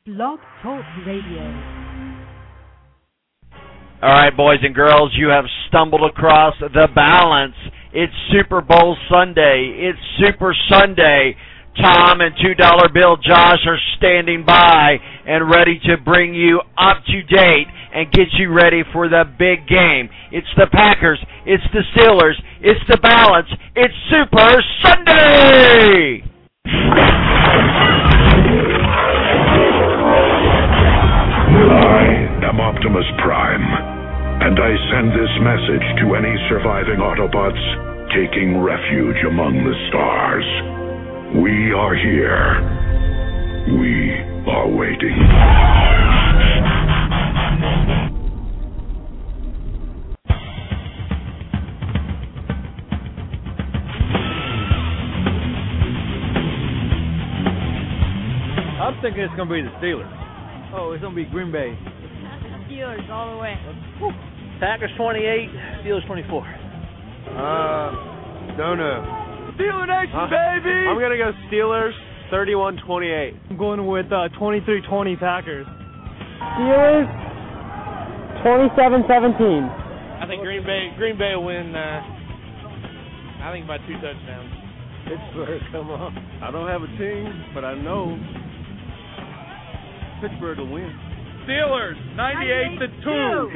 Blog Talk Radio. All right, boys and girls, you have stumbled across the balance. It's Super Bowl Sunday. It's Super Sunday. Tom and $2 Bill Josh are standing by and ready to bring you up to date and get you ready for the big game. It's the Packers. It's the Steelers. It's the balance. It's Super Sunday! I am Optimus Prime, and I send this message to any surviving Autobots taking refuge among the stars. We are here. We are waiting. I'm thinking it's going to be the Steelers. Oh, it's going to be Green Bay. Steelers all the way. Packers 28, Steelers 24. Don't know. Steeler Nation, baby! I'm going to go Steelers 31-28. I'm going with 23-20 Packers. Steelers 27-17. I think Green Bay will win, I think by 2 touchdowns. Pittsburgh, come on. I don't have a team, but I know Pittsburgh will win. Steelers 98-2.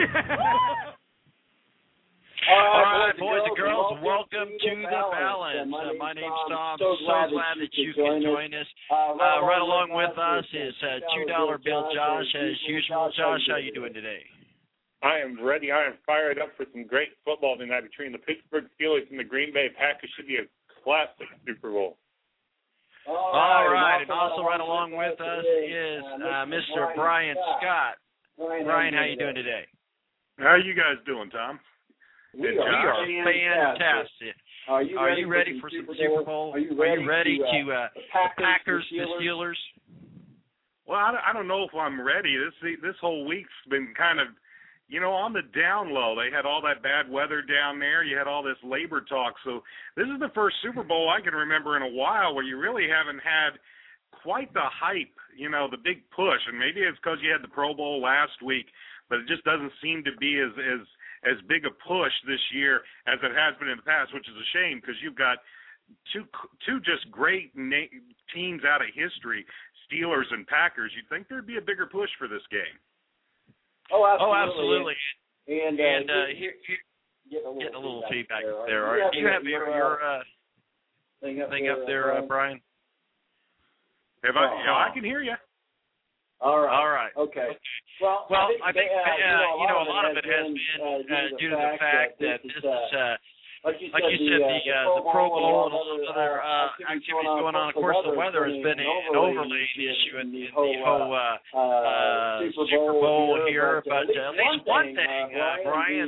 All right, boys and girls, welcome to the balance. My name's Tom. So glad that you can join us. Right along with us is $2 Bill Josh. As usual, Josh, how you doing today? I am ready. I am fired up for some great football tonight between the Pittsburgh Steelers and the Green Bay Packers. Should be a classic Super Bowl. All right, and also right along with us is Mr. Brian Scott. Brian, how you doing today? How are you guys doing, Tom? We are fantastic. Are you ready for some Super Bowl? Are you ready to the Packers, the Steelers? Well, I don't know if I'm ready. This whole week's been kind of, on the down low. They had all that bad weather down there. You had all this labor talk. So this is the first Super Bowl I can remember in a while where you really haven't had quite the hype, the big push. And maybe it's because you had the Pro Bowl last week, but it just doesn't seem to be as big a push this year as it has been in the past, which is a shame because you've got two just great teams out of history, Steelers and Packers. You'd think there'd be a bigger push for this game. Oh, absolutely. And here, getting a little feedback there. Do you have your thing up there, Brian? I can hear you. All right. Okay. Well, I think a lot of it has been due to the fact that this is, like you said, the Pro Bowl and all those other activities going on. Of course, the weather has been an overlaying issue in the whole Super Bowl here. But at least one thing, Brian,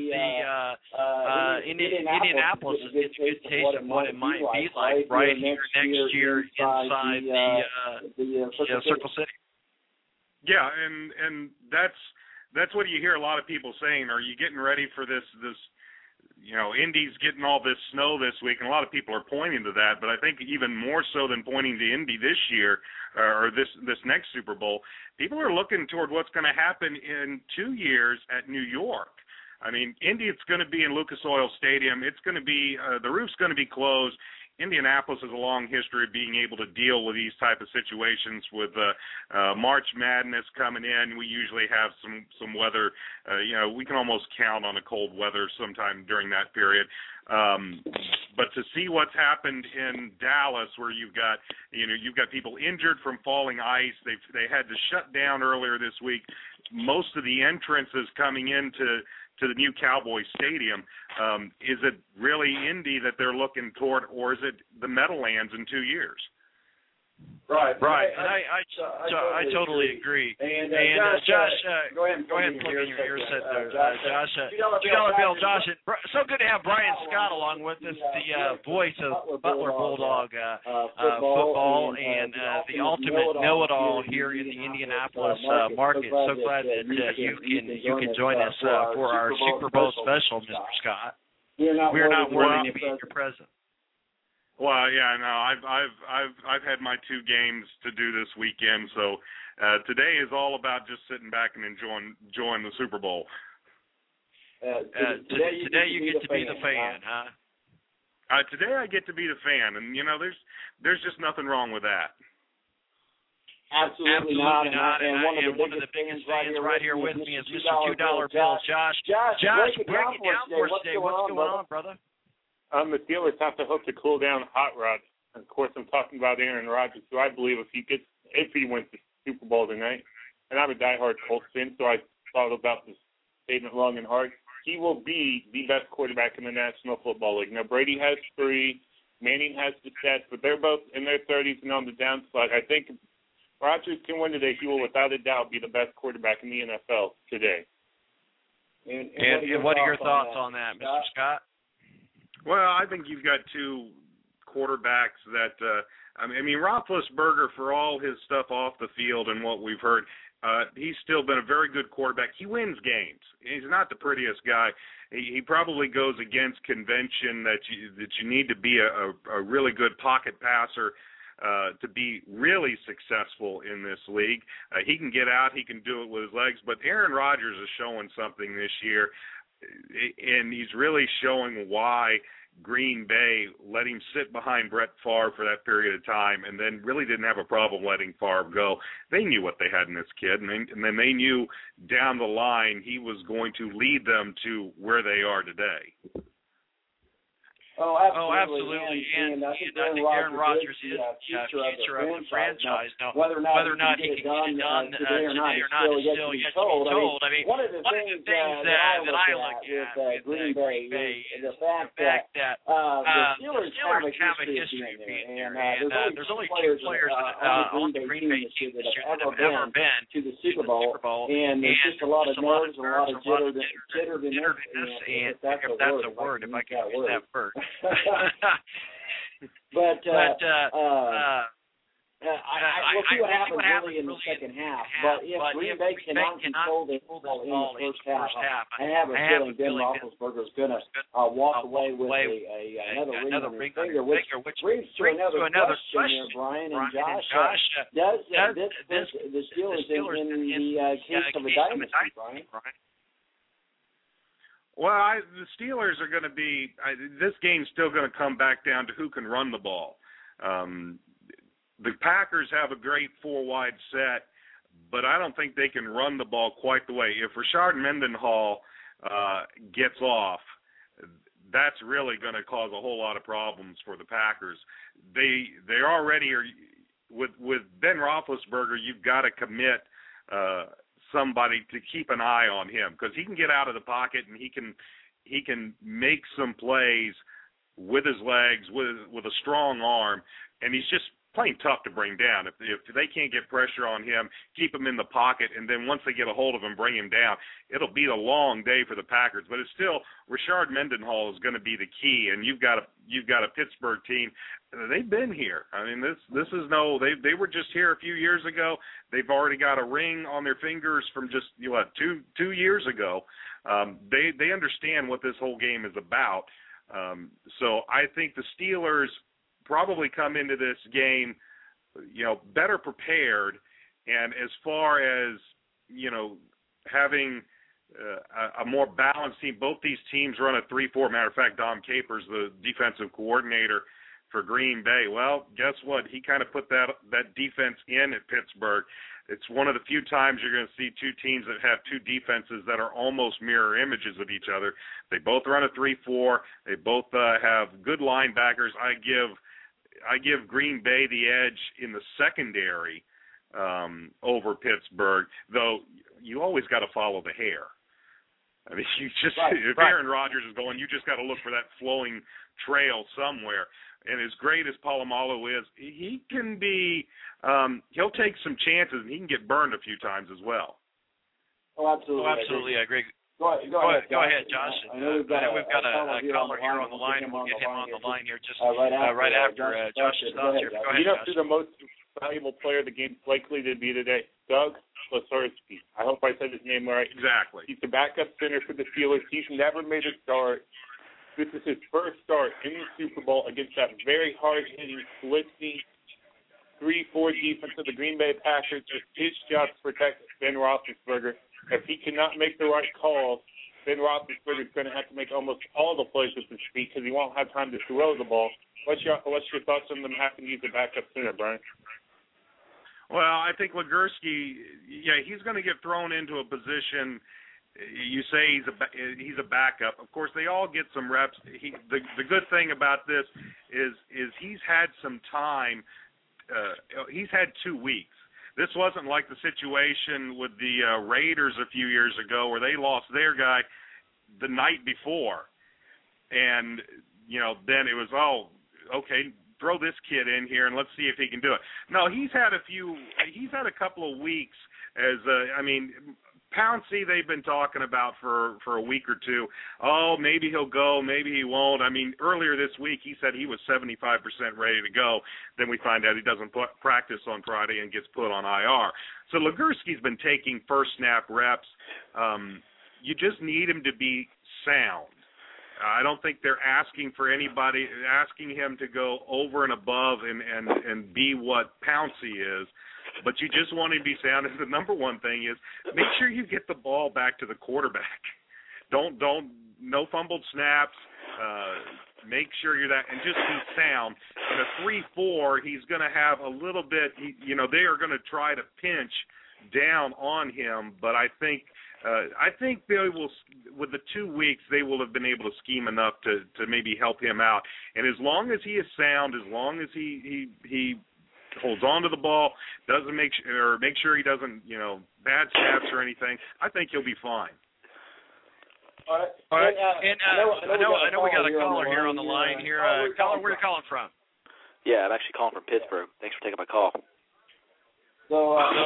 the Indianapolis is getting a good taste of what it might be like right here next year inside the Circle City. Yeah, and that's what you hear a lot of people saying. Are you getting ready for this? Indy's getting all this snow this week, and a lot of people are pointing to that. But I think even more so than pointing to Indy this year or this next Super Bowl, people are looking toward what's going to happen in 2 years at New York. I mean, Indy, it's going to be in Lucas Oil Stadium. It's going to be the roof's going to be closed. Indianapolis has a long history of being able to deal with these type of situations. With March Madness coming in, we usually have some weather. We can almost count on the cold weather sometime during that period. But to see what's happened in Dallas, where you've got people injured from falling ice, they had to shut down earlier this week most of the entrances coming into the new Cowboy Stadium. Is it really Indy that they're looking toward, or is it the Meadowlands in 2 years? Right. And I totally agree. And Josh, go ahead and plug in your earset there. Josh, $2 Bill Josh. So good to have Brian Scott along with us, the voice of Butler Bulldog football and the ultimate know-it-all here in the Indianapolis market. So glad that you can join us for our Super Bowl special, Mr. Scott. We're not worthy to be in your presence. Well, yeah, no, I've had my 2 games to do this weekend, so Today is all about just sitting back and enjoying the Super Bowl. Today you get to be the fan, huh? Today I get to be the fan, and there's just nothing wrong with that. Absolutely not. And one of the biggest fans right here with me is Mr. $2 Bill, Josh. Josh, break it down for us today. What's going on, brother? The Steelers have to hook the cool down hot rod. Of course, I'm talking about Aaron Rodgers, who I believe if he wins the Super Bowl tonight, and I'm a diehard Colts fan, so I thought about this statement long and hard. He will be the best quarterback in the National Football League. Now, Brady has 3, Manning has the stats, but they're both in their 30s and on the downslide. I think if Rodgers can win today, he will without a doubt be the best quarterback in the NFL today. And what are your thoughts on that, Mr. Scott? Well, I think you've got 2 quarterbacks that I mean, Roethlisberger, for all his stuff off the field and what we've heard, he's still been a very good quarterback. He wins games. He's not the prettiest guy. He probably goes against convention that you need to be a really good pocket passer to be really successful in this league. He can get out. He can do it with his legs. But Aaron Rodgers is showing something this year, and he's really showing why Green Bay let him sit behind Brett Favre for that period of time and then really didn't have a problem letting Favre go. They knew what they had in this kid, and then they knew down the line he was going to lead them to where they are today. Oh, absolutely. And I think Aaron Rodgers is the future of the franchise. Now, whether or not he can get it done today or not is still yet to be told. I mean, one of the things that I look at with Green Bay is the fact that the Steelers have a history in there. And there's only 2 players on the Green Bay team this year that have ever been to the Super Bowl. And there's just a lot of nerves and a lot of jitteriness, and if that's a word, if I can use that word. But we'll see what happens really in the second half. But if Green Bay cannot control the ball in the first half, I have a feeling Ben Roethlisberger is going to walk away with another ring on his finger, which brings to another question here, Brian and Josh. Does the Steelers in the case of a dynasty, Brian? Well, the Steelers are going to be this game's still going to come back down to who can run the ball. The Packers have a great 4-wide set, but I don't think they can run the ball quite the way. If Rashard Mendenhall gets off, that's really going to cause a whole lot of problems for the Packers. They already are with Ben Roethlisberger. You've got to commit somebody to keep an eye on him, because he can get out of the pocket and he can make some plays with his legs, with a strong arm, and he's just plain tough to bring down. If they can't get pressure on him, keep him in the pocket, and then once they get a hold of him, bring him down, it'll be a long day for the Packers. But it's still, Rashard Mendenhall is going to be the key, and you've got a Pittsburgh team. They've been here. I mean, this is they were just here a few years ago. They've already got a ring on their fingers from just 2 years ago. They understand what this whole game is about. So I think the Steelers probably come into this game, better prepared, and as far as having a more balanced team. Both these teams run a 3-4. Matter of fact, Dom Capers, the defensive coordinator for Green Bay, well, guess what? He kind of put that defense in at Pittsburgh. It's one of the few times you're going to see 2 teams that have 2 defenses that are almost mirror images of each other. They both run a 3-4. They both have good linebackers. I give Green Bay the edge in the secondary over Pittsburgh, though you always got to follow the hair. I mean, if Aaron Rodgers is going, you just got to look for that flowing trail somewhere. And as great as Polamalu is, he can be he'll take some chances, and he can get burned a few times as well. Oh, absolutely. I agree. Go ahead, Josh. I know we've got a caller here on the line, and we'll get him on the line here just right after Josh's thoughts here. Go ahead, Josh. Who the most valuable player the game's likely to be today? Doug Lasorski. I hope I said his name right. Exactly. He's the backup center for the Steelers. He's never made a start. This is his first start in the Super Bowl against that very hard-hitting, blitzing 3-4 defense of the Green Bay Packers. It's his job to protect Ben Roethlisberger. If he cannot make the right calls, Ben Roethlisberger is going to have to make almost all the plays with his feet because he won't have time to throw the ball. What's your thoughts on them having to use the backup sooner, Brian? Well, I think Legursky, he's going to get thrown into a position. You say he's a backup. Of course, they all get some reps. The good thing about this is he's had some time. He's had 2 weeks. This wasn't like the situation with the Raiders a few years ago where they lost their guy the night before, and then it was okay. Throw this kid in here and let's see if he can do it. No, he's had a couple of weeks as Pouncey they've been talking about for a week or two. Oh, maybe he'll go, maybe he won't. Earlier this week he said he was 75% ready to go. Then we find out he doesn't practice on Friday and gets put on IR. So Legursky's been taking first snap reps. You just need him to be sound. I don't think they're asking him to go over and above and be what Pouncey is, but you just want him to be sound. And the number one thing is make sure you get the ball back to the quarterback. No fumbled snaps. Make sure you're that, and just be sound. In a 3-4, he's going to have a little bit. They are going to try to pinch down on him, but I think they will, with the 2 weeks, they will have been able to scheme enough to maybe help him out. And as long as he is sound, as long as he holds on to the ball, doesn't make sure he doesn't bad snaps or anything, I think he'll be fine. All right. I know we got a caller here on the line here. Caller, where are you calling from? Yeah, I'm actually calling from Pittsburgh. Thanks for taking my call. So, are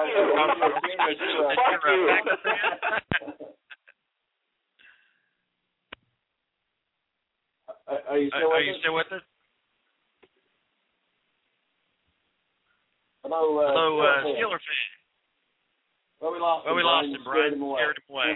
you still with us? Hello, Steeler fan. Well, we lost him, Brian. Scared him away.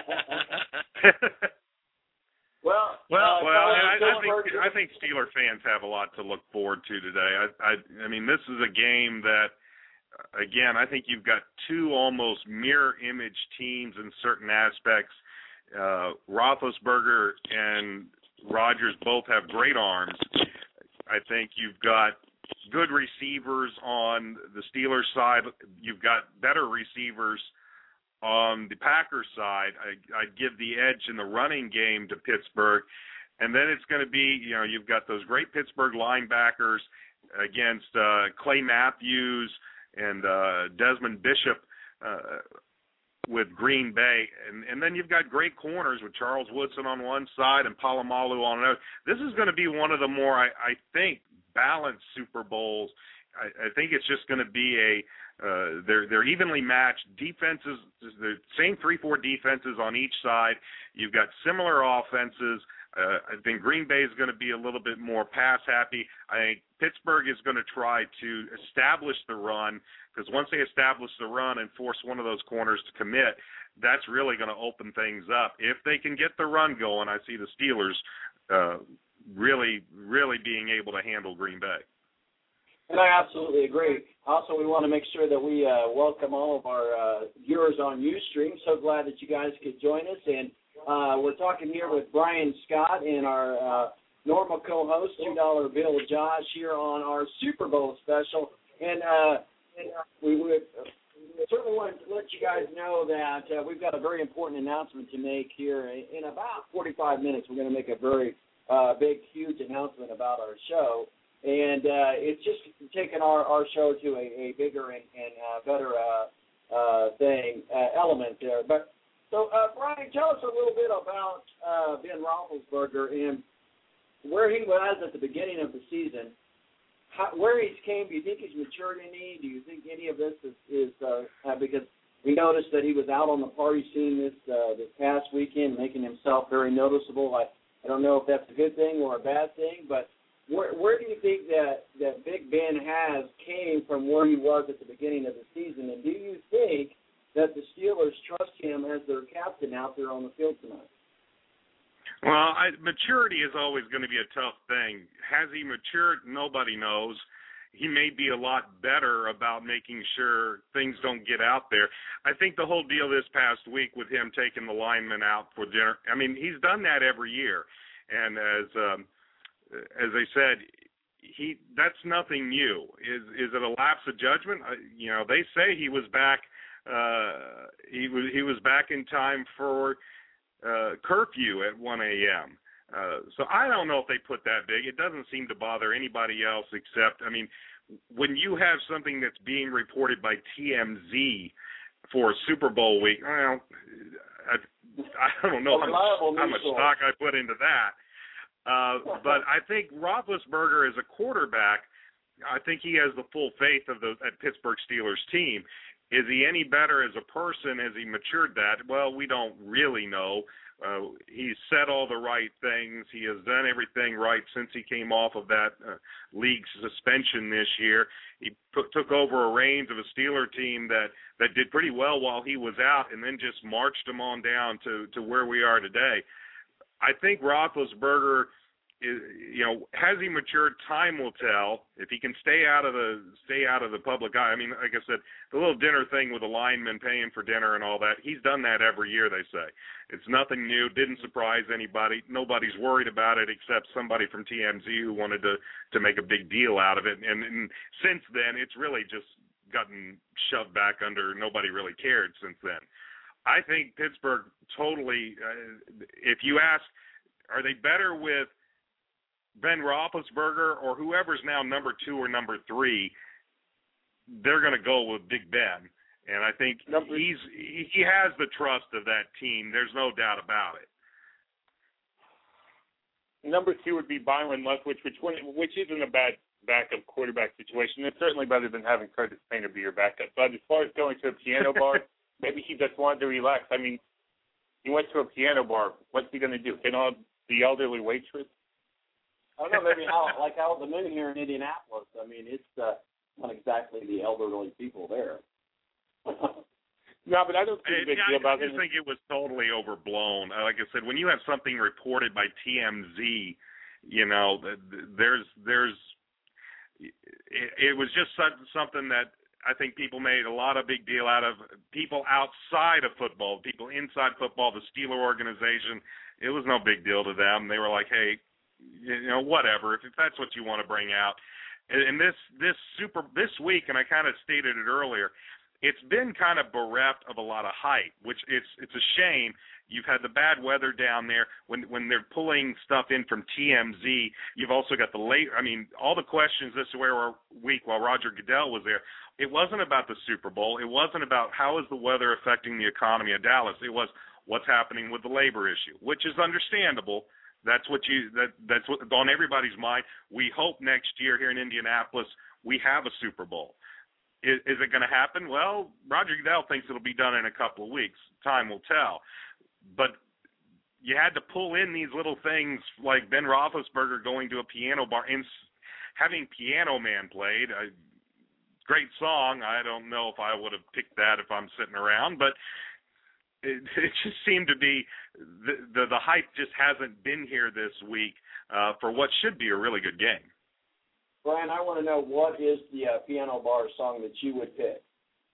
I think Steeler fans have a lot to look forward to today. This is a game that, again, I think you've got two almost mirror image teams in certain aspects. Roethlisberger and Rodgers both have great arms. I think you've got good receivers on the Steelers side. You've got better receivers on the Packers side. I'd give the edge in the running game to Pittsburgh. And then it's going to be, you've got those great Pittsburgh linebackers against Clay Matthews and Desmond Bishop with Green Bay. And then you've got great corners with Charles Woodson on one side and Polamalu on another. This is going to be one of the more, I think, balanced Super Bowls. I think it's just going to be they're evenly matched defenses, the same 3-4 defenses on each side. You've got similar offenses. I think Green Bay is going to be a little bit more pass happy. I think Pittsburgh is going to try to establish the run, because once they establish the run and force one of those corners to commit, that's really going to open things up. If they can get the run going, I see the Steelers really being able to handle Green Bay. And I absolutely agree. Also, we want to make sure that we welcome all of our viewers on Ustream. So glad that you guys could join us. And we're talking here with Brian Scott and our normal co-host, $2 Bill Josh, here on our Super Bowl special. And we would certainly want to let you guys know that we've got a very important announcement to make here. In about 45 minutes, we're going to make a very big, huge announcement about our show. And it's just taken our show to a bigger and better element there. But so, Brian, tell us a little bit about Ben Roethlisberger and where he was at the beginning of the season. Where he's came, do you think he's matured any? Do you think any of this is because we noticed that he was out on the party scene this past weekend, making himself very noticeable. I don't know if that's a good thing or a bad thing, but where do you think that Big Ben came from where he was at the beginning of the season? And do you think that the Steelers trust him as their captain out there on the field tonight? Well, maturity is always going to be a tough thing. Has he matured? Nobody knows. he may be a lot better about making sure things don't get out there. I think the whole deal this past week with him taking the linemen out for dinner, I mean, he's done that every year. And as I said, that's nothing new. Is it a lapse of judgment? They say he was back. He was back in time for curfew at 1 a.m. So I don't know if they put that big. It doesn't seem to bother anybody else except, I mean, when you have something that's being reported by TMZ for Super Bowl week, well, I don't know how much stock I put into that. But I think Roethlisberger as a quarterback, I think he has the full faith of that Pittsburgh Steelers team. Is he any better as a person? Has he matured that? Well, we don't really know. He's said all the right things. He has done everything right since he came off of that league suspension this year. He took over a reins of a Steeler team that did pretty well while he was out and then just marched them on down to where we are today. I think Roethlisberger has he matured? Time will tell. If he can stay out of the public eye. I mean, like I said, the little dinner thing with the linemen paying for dinner and all that, he's done that every year, they say. It's nothing new, didn't surprise anybody. Nobody's worried about it except somebody from TMZ who wanted to make a big deal out of it. And since then, it's really just gotten shoved back under. Nobody really cared since then. I think Pittsburgh totally, if you ask, are they better with Ben Roethlisberger or whoever's now number 2 or number 3, they're going to go with Big Ben. And I think he has the trust of that team. There's no doubt about it. Number 2 would be Byron Leftwich, which isn't a bad backup quarterback situation. It's certainly better than having Curtis Painter be your backup. But as far as going to a piano bar, maybe he just wanted to relax. I mean, he went to a piano bar. What's he going to do? Hit on the elderly waitress? I don't know, maybe how the men here in Indianapolis. I mean, it's not exactly the elderly people there. No, but I don't see a big deal about it. I just think it was totally overblown. Like I said, when you have something reported by TMZ, it was just something that I think people made a lot of big deal out of. People outside of football, people inside football, the Steeler organization, it was no big deal to them. They were like, hey, whatever, if that's what you want to bring out. And this week, and I kind of stated it earlier, it's been kind of bereft of a lot of hype, which it's a shame. You've had the bad weather down there when they're pulling stuff in from TMZ. You've also got all the questions this week while Roger Goodell was there. It wasn't about the Super Bowl. It wasn't about how is the weather affecting the economy of Dallas. It was what's happening with the labor issue, which is understandable. That's what's on everybody's mind. We hope next year here in Indianapolis we have a Super Bowl. Is it going to happen? Well, Roger Goodell thinks it'll be done in a couple of weeks. Time will tell. But you had to pull in these little things like Ben Roethlisberger going to a piano bar and having Piano Man played. Great song. I don't know if I would have picked that if I'm sitting around, but it just seemed to be the hype just hasn't been here this week for what should be a really good game. Brian, I want to know, what is the piano bar song that you would pick?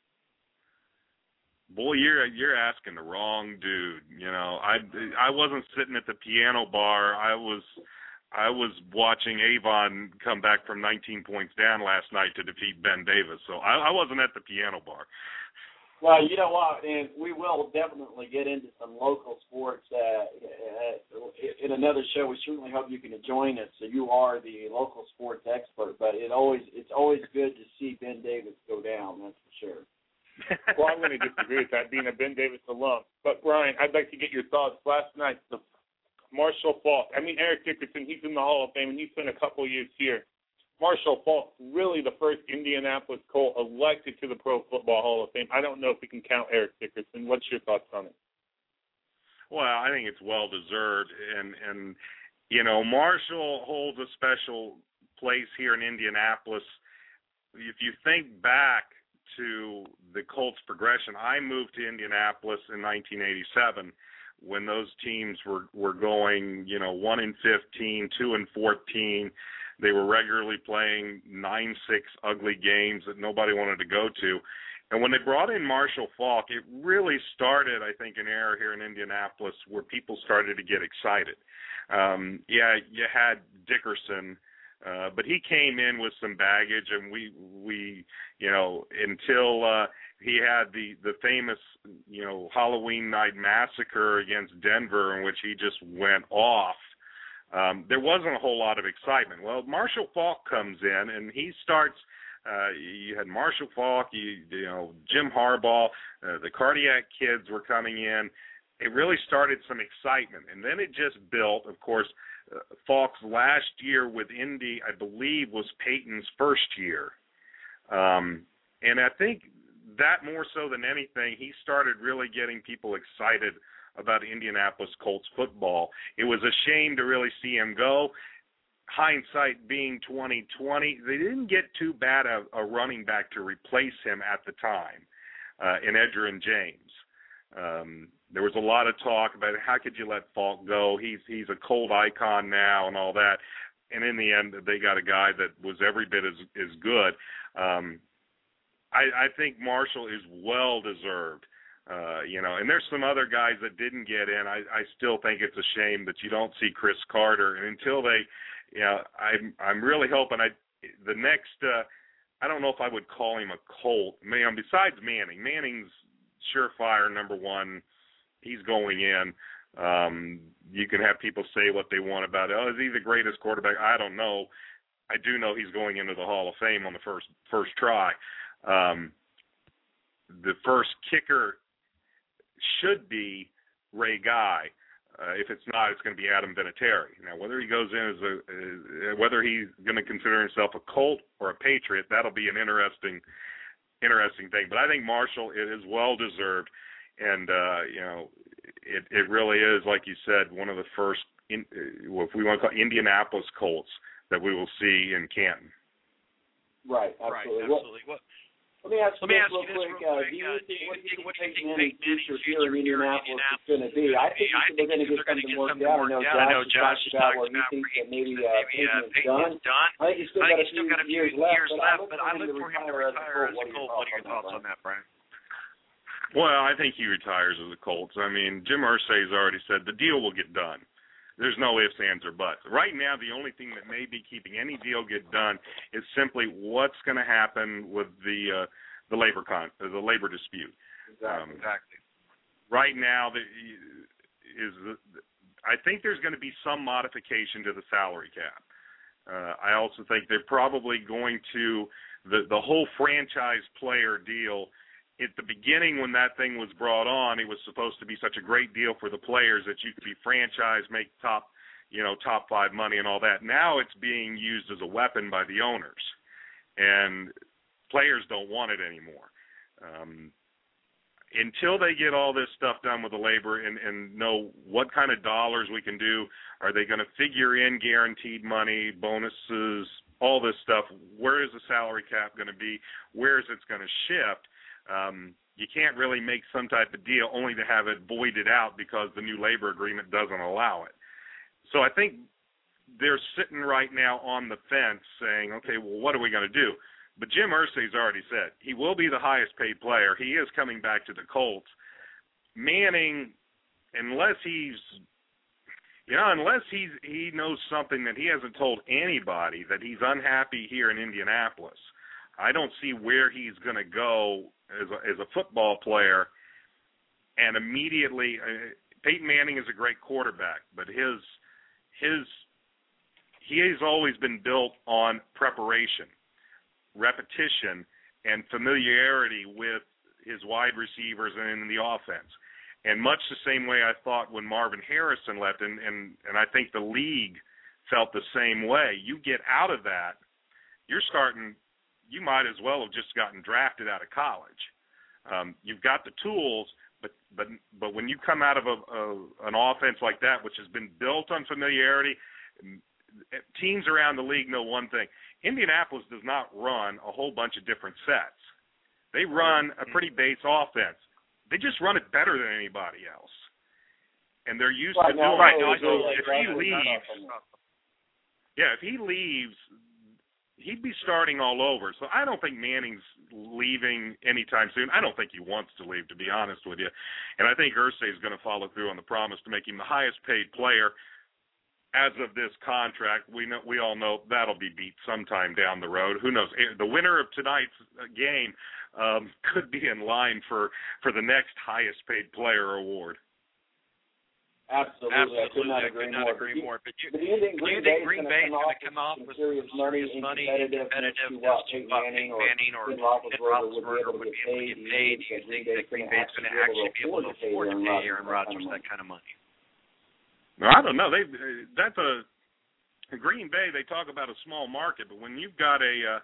Boy, you're asking the wrong dude. I wasn't sitting at the piano bar. I was watching Avon come back from 19 points down last night to defeat Ben Davis. So I wasn't at the piano bar. Well, you know what, and we will definitely get into some local sports in another show. We certainly hope you can join us. So you are the local sports expert, but it's always good to see Ben Davis go down, that's for sure. Well, I'm going to disagree with that, being a Ben Davis alum. But, Brian, I'd like to get your thoughts. Last night, the Marshall Faulk, Eric Dickerson, he's in the Hall of Fame, and he's spent a couple of years here. Marshall Faulk, really the first Indianapolis Colt elected to the Pro Football Hall of Fame. I don't know if we can count Eric Dickerson. What's your thoughts on it? Well, I think it's well-deserved. And Marshall holds a special place here in Indianapolis. If you think back to the Colts' progression, I moved to Indianapolis in 1987 when those teams were going, 1-15, 2-14. They were regularly playing 9-6 ugly games that nobody wanted to go to. And when they brought in Marshall Faulk, it really started, I think, an era here in Indianapolis where people started to get excited. Yeah, you had Dickerson, but he came in with some baggage, and we until he had the famous, Halloween night massacre against Denver in which he just went off, there wasn't a whole lot of excitement. Well, Marshall Faulk comes in, and he starts you had Marshall Faulk, Jim Harbaugh, the Cardiac kids were coming in. It really started some excitement, and then it just built. Of course, Faulk's last year with Indy, I believe, was Peyton's first year. And I think that more so than anything, he started really getting people excited about Indianapolis Colts football. It was a shame to really see him go. Hindsight being 2020, they didn't get too bad a running back to replace him at the time in Edgerrin James. There was a lot of talk about how could you let Faulk go? He's a Colt icon now and all that. And in the end, they got a guy that was every bit as good. I think Marshall is well-deserved. And there's some other guys that didn't get in. I still think it's a shame that you don't see Chris Carter. And until they, I'm really hoping the next, I don't know if I would call him a Colt. Besides Manning. Manning's surefire number one. He's going in. You can have people say what they want about it. Oh, is he the greatest quarterback? I don't know. I do know he's going into the Hall of Fame on the first try. The first kicker should be Ray Guy. If it's not, it's going to be Adam Vinatieri. Now, whether he goes in whether he's going to consider himself a Colt or a Patriot, that'll be an interesting thing. But I think Marshall is well deserved, and it really is, like you said, one of the first, if we want to call Indianapolis Colts, that we will see in Canton. Right. Absolutely. Well, let me ask you this real quick. Do you think what Peyton Manning's future here in Indianapolis is going to be? I think we're going to get something worked out. I know Josh is talking about where he thinks that maybe Peyton's done. I think he's still got a few years left, but I look for him to retire as a Colt. What are your thoughts on that, Brian? Well, I think he retires as a Colts. I mean, Jim Irsay's already said the deal will get done. There's no ifs, ands, or buts. Right now, the only thing that may be keeping any deal get done is simply what's going to happen with the labor dispute. Exactly. Right now, I think there's going to be some modification to the salary cap. I also think they're probably going to the whole franchise player deal. At the beginning, when that thing was brought on, it was supposed to be such a great deal for the players that you could be franchised, make top five money and all that. Now it's being used as a weapon by the owners, and players don't want it anymore. Until they get all this stuff done with the labor and know what kind of dollars we can do, are they going to figure in guaranteed money, bonuses, all this stuff? Where is the salary cap going to be? Where is it going to shift? You can't really make some type of deal only to have it voided out because the new labor agreement doesn't allow it. So I think they're sitting right now on the fence saying, okay, well, what are we going to do? But Jim Irsay's already said he will be the highest paid player. He is coming back to the Colts. Manning, unless he knows something that he hasn't told anybody, that he's unhappy here in Indianapolis, I don't see where he's going to go as a football player. And immediately, Peyton Manning is a great quarterback, but he has always been built on preparation, repetition, and familiarity with his wide receivers and in the offense. And much the same way I thought when Marvin Harrison left, and I think the league felt the same way. You get out of that, you might as well have just gotten drafted out of college. You've got the tools, but when you come out of an offense like that, which has been built on familiarity, teams around the league know one thing. Indianapolis does not run a whole bunch of different sets. They run a pretty base offense. They just run it better than anybody else. And they're used to doing it. So if he leaves, Yeah, if he leaves, he'd be starting all over. So I don't think Manning's leaving anytime soon. I don't think he wants to leave, to be honest with you. And I think Irsay is going to follow through on the promise to make him the highest paid player as of this contract. We all know that'll be beat sometime down the road. Who knows? The winner of tonight's game could be in line for the next highest paid player award. Absolutely. I could not agree more. But do you think Green Bay is going to come off with serious money and competitive to Peyton Manning or Ben Roethlisberger would be able to get paid? Do you think that Green Bay is going to actually be able to afford to pay Aaron Rodgers that kind of money? No, I don't know. Green Bay. They talk about a small market, but when you've got a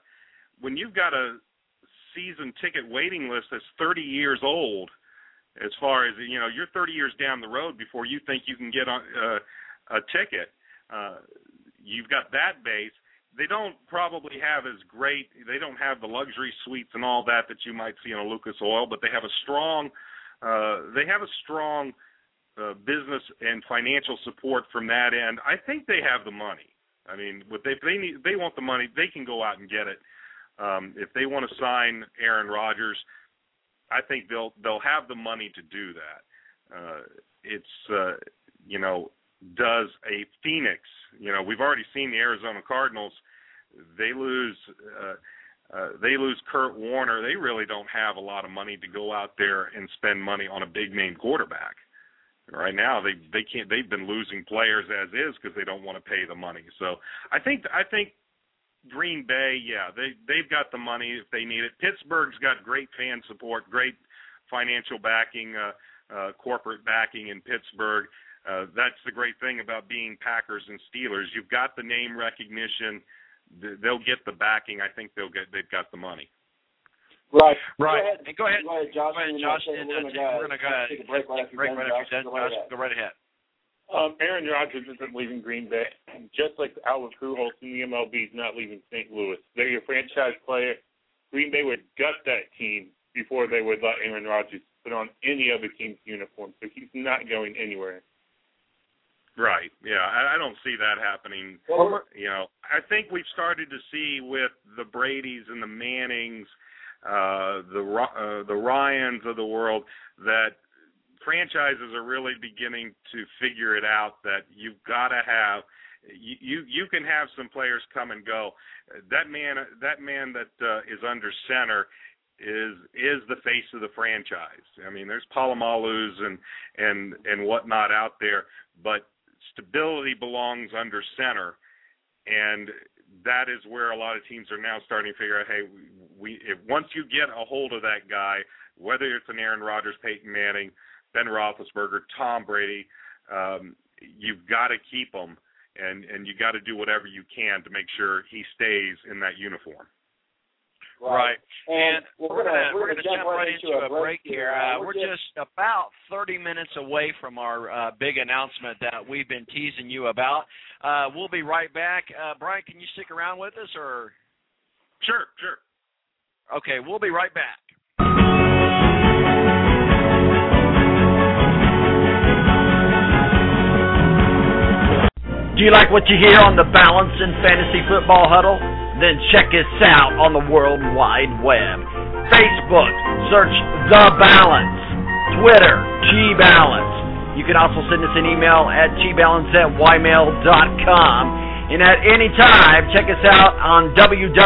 season ticket waiting list that's 30 years old. As far as, you're 30 years down the road before you think you can get a ticket. You've got that base. They don't probably have they don't have the luxury suites and all that you might see in a Lucas Oil, but they have a strong business and financial support from that end. I think they have the money. I mean, they want the money, they can go out and get it. If they want to sign Aaron Rodgers, I think they'll have the money to do that. Does a Phoenix, we've already seen the Arizona Cardinals, they lose Kurt Warner. They really don't have a lot of money to go out there and spend money on a big name quarterback. Right now they can't. They've been losing players as is because they don't want to pay the money. So I think Green Bay, they've got the money if they need it. Pittsburgh's got great fan support, great financial backing, corporate backing in Pittsburgh. That's the great thing about being Packers and Steelers. You've got the name recognition. They'll get the backing. I think they've got the money. Right. Go ahead, Josh. We're going to take a break right after you. Go right ahead. Aaron Rodgers isn't leaving Green Bay, just like Albert Pujols in the MLB is not leaving St. Louis. They're your franchise player. Green Bay would gut that team before they would let Aaron Rodgers put on any other team's uniform, so he's not going anywhere. Right. Yeah, I don't see that happening. I think we've started to see with the Bradys and the Mannings, the Ryans of the world, that franchises are really beginning to figure it out that you've got to have you can have some players come and go. That man that is under center is the face of the franchise. I mean, there's Palomalus and whatnot out there, but stability belongs under center, and that is where a lot of teams are now starting to figure out, hey, if once you get a hold of that guy, whether it's an Aaron Rodgers, Peyton Manning, Ben Roethlisberger, Tom Brady, you've got to keep him, and you got to do whatever you can to make sure he stays in that uniform. Right. And we're gonna jump right into a break here. We're just about 30 minutes away from our big announcement that we've been teasing you about. We'll be right back. Brian, can you stick around with us, or? Sure. Okay, we'll be right back. Do you like what you hear on the Balance in Fantasy Football Huddle? Then check us out on the World Wide Web. Facebook, search The Balance. Twitter, G-Balance. You can also send us an email at gbalance@ymail.com. And at any time, check us out on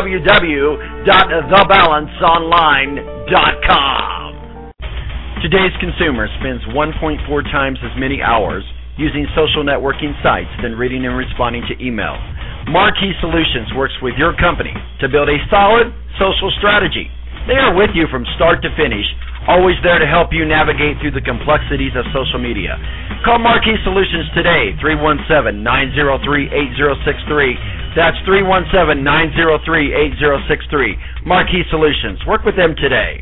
www.thebalanceonline.com. Today's consumer spends 1.4 times as many hours using social networking sites than reading and responding to email. Marquee Solutions works with your company to build a solid social strategy. They are with you from start to finish, always there to help you navigate through the complexities of social media. Call Marquee Solutions today, 317-903-8063. That's 317-903-8063. Marquee Solutions. Work with them today.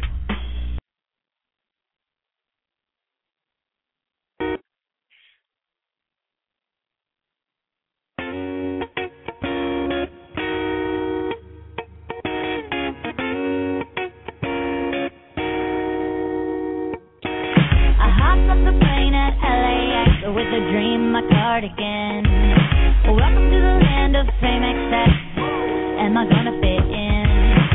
With a dream, my cardigan. Welcome to the land of fame excess. Am I gonna fit in?